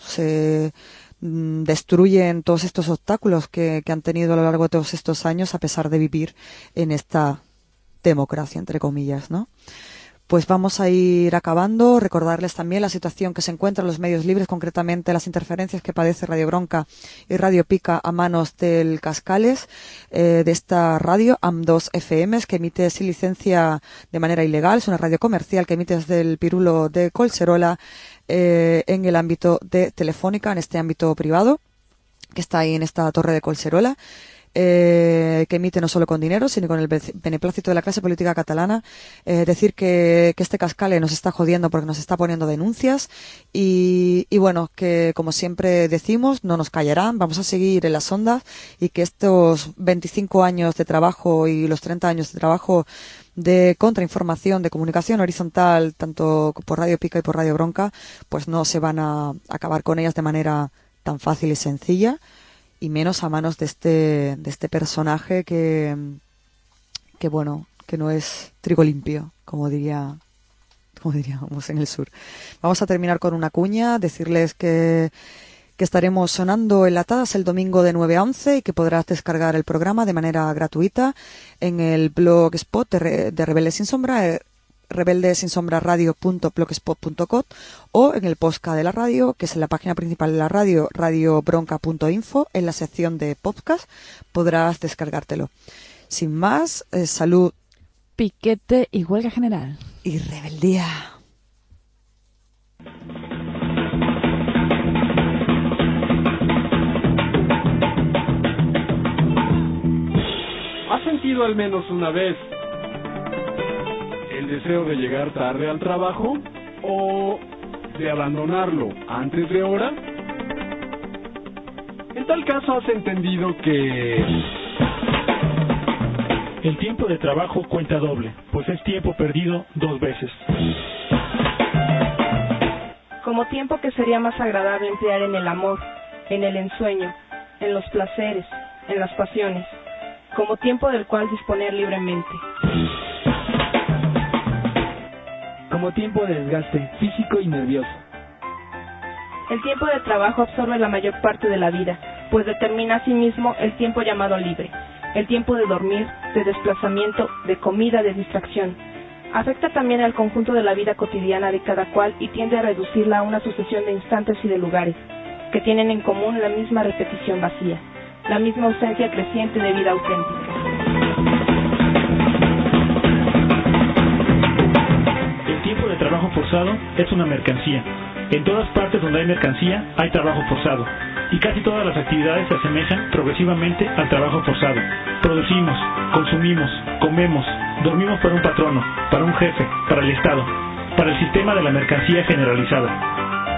destruyen todos estos obstáculos que han tenido a lo largo de todos estos años a pesar de vivir en esta democracia, entre comillas, ¿no? Pues vamos a ir acabando. Recordarles también la situación que se encuentra en los medios libres, concretamente las interferencias que padece Radio Bronca y Radio Pica a manos del Cascales, de esta radio AM2 FM, que emite sin licencia de manera ilegal. Es una radio comercial que emite desde el Pirulo de Collserola, en el ámbito de Telefónica, en este ámbito privado, que está ahí en esta torre de Collserola. Que emite no solo con dinero, sino con el beneplácito de la clase política catalana. Decir que este Cascale nos está jodiendo porque nos está poniendo denuncias y bueno, que como siempre decimos, no nos callarán, vamos a seguir en las ondas y que estos 25 años de trabajo y los 30 años de trabajo de contrainformación, de comunicación horizontal, tanto por Radio Pica y por Radio Bronca, pues no se van a acabar con ellas de manera tan fácil y sencilla, y menos a manos de este personaje que bueno, que no es trigo limpio, como diríamos en el sur. Vamos a terminar con una cuña, decirles que que estaremos sonando enlatadas el domingo de 9 a 11 y que podrás descargar el programa de manera gratuita en el blogspot de Rebeldes Sin Sombra, rebeldesinSombraradio.blogspot.com, o en el podcast de la radio, que es en la página principal de la radio, radiobronca.info, en la sección de podcast podrás descargártelo. Sin más, salud, Piquete y huelga general. y rebeldía. ¿Has sentido al menos una vez el deseo de llegar tarde al trabajo o de abandonarlo antes de hora? En tal caso has entendido que El tiempo de trabajo cuenta doble, pues es tiempo perdido 2 veces. Como tiempo que sería más agradable emplear en el amor, en el ensueño, en los placeres, en las pasiones, como tiempo del cual disponer libremente. Como tiempo de desgaste físico y nervioso. El tiempo de trabajo absorbe la mayor parte de la vida, pues determina asimismo el tiempo llamado libre, el tiempo de dormir, de desplazamiento, de comida, de distracción. Afecta también al conjunto de la vida cotidiana de cada cual y tiende a reducirla a una sucesión de instantes y de lugares, que tienen en común la misma repetición vacía, la misma ausencia creciente de vida auténtica. El tiempo de trabajo forzado es una mercancía. En todas partes donde hay mercancía hay trabajo forzado, y casi todas las actividades se asemejan progresivamente al trabajo forzado. Producimos, consumimos, comemos, dormimos para un patrono, para un jefe, para el Estado, para el sistema de la mercancía generalizada.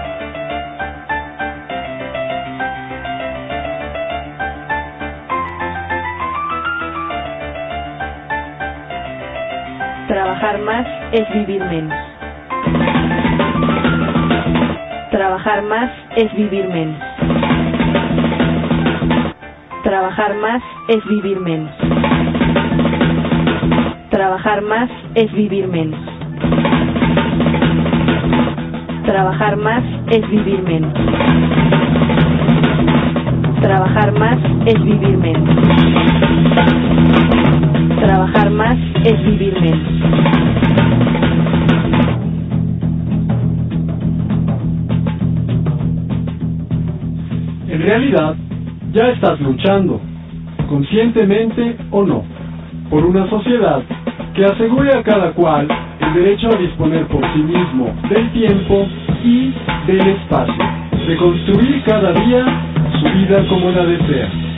Trabajar más es vivir menos. Trabajar más es vivir menos. Trabajar más es vivir menos. Trabajar más es vivir menos. Trabajar más es vivir menos. Trabajar más es vivir menos. Trabajar más es vivir menos. en realidad ya estás luchando, conscientemente o no, por una sociedad que asegure a cada cual el derecho a disponer por sí mismo del tiempo y del espacio, de construir cada día su vida como la desea.